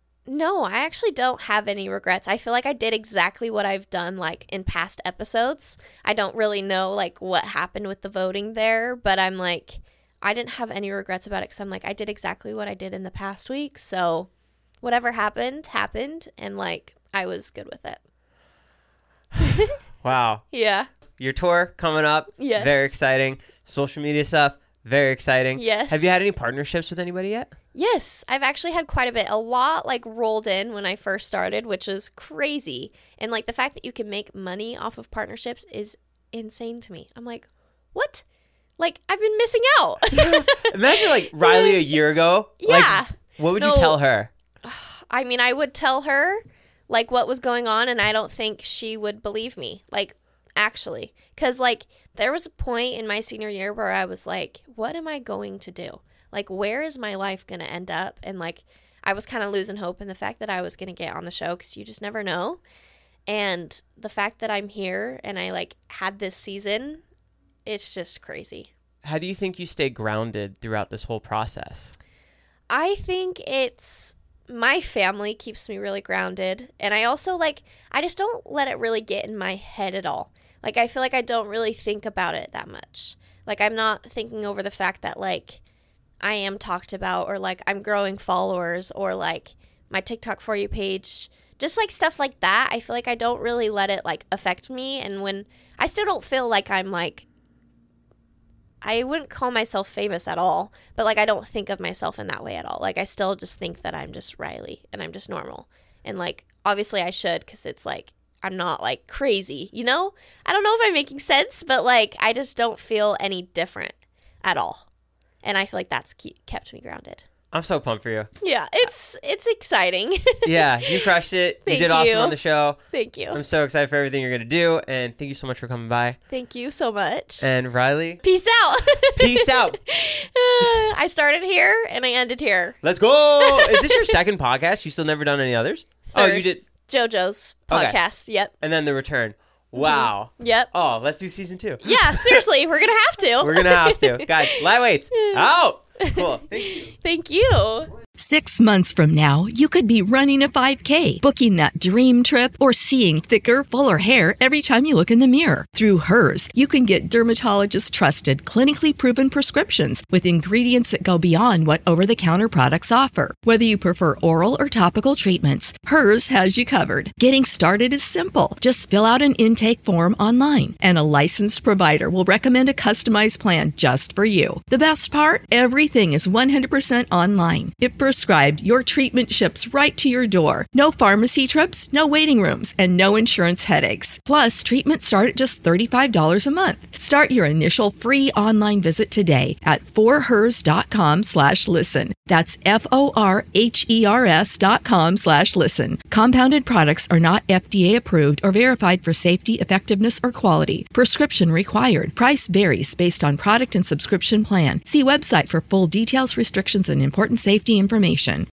no, I actually don't have any regrets. I feel like I did exactly what I've done, like, in past episodes. I don't really know, like, what happened with the voting there, but I'm like, I didn't have any regrets about it because I'm like, I did exactly what I did in the past week. So whatever happened, and, like, I was good with it. Wow. Yeah. Your tour coming up. Yes. Very exciting. Social media stuff. Very exciting. Yes. Have you had any partnerships with anybody yet? Yes, I've actually had quite a bit. A lot like rolled in when I first started, which is crazy. And like the fact that you can make money off of partnerships is insane to me. I'm like, what? Like, I've been missing out. Imagine like Riley a year ago. Yeah. Like, what would you tell her? I mean, I would tell her like what was going on, and I don't think she would believe me. Like, actually, because like there was a point in my senior year where I was like, what am I going to do? Like, where is my life going to end up? And, like, I was kind of losing hope in the fact that I was going to get on the show because you just never know. And the fact that I'm here and I, like, had this season, it's just crazy. How do you think you stay grounded throughout this whole process? I think it's my family keeps me really grounded. And I also, like, I just don't let it really get in my head at all. Like, I feel like I don't really think about it that much. Like, I'm not thinking over the fact that, like, I am talked about, or like I'm growing followers, or like my TikTok For You page, just like stuff like that. I feel like I don't really let it like affect me. And when I still don't feel like I'm like, I wouldn't call myself famous at all, but like I don't think of myself in that way at all. Like I still just think that I'm just Riley and I'm just normal. And like obviously I should, because it's like I'm not like crazy, you know? I don't know if I'm making sense, but like I just don't feel any different at all. And I feel like that's kept me grounded. I'm so pumped for you. Yeah, it's exciting. Yeah, you crushed it. Thank you did awesome you. on the show. Thank you. I'm so excited for everything you're going to do. And thank you so much for coming by. Thank you so much. And Riley, Peace out. peace out. I started here and I ended here. Let's go. Is this your second podcast? You still never done any others? Third. Oh, you did. JoJo's Okay. podcast. Yep. And then the return. Wow. Yep. Oh, let's do season 2. Yeah, seriously, we're going to have to. We're going to have to. Guys, lightweights out. Cool. Thank you. Thank you. 6 months from now, you could be running a 5K, booking that dream trip, or seeing thicker, fuller hair every time you look in the mirror. Through Hers, you can get dermatologist-trusted, clinically proven prescriptions with ingredients that go beyond what over-the-counter products offer. Whether you prefer oral or topical treatments, Hers has you covered. Getting started is simple. Just fill out an intake form online, and a licensed provider will recommend a customized plan just for you. The best part? Everything is 100% online. If prescribed, your treatment ships right to your door. No pharmacy trips, no waiting rooms, and no insurance headaches. Plus, treatments start at just $35 a month. Start your initial free online visit today at forhers.com/listen. That's FORHERS.com/listen. Compounded products are not FDA approved or verified for safety, effectiveness, or quality. Prescription required. Price varies based on product and subscription plan. See website for full details, restrictions, and important safety information.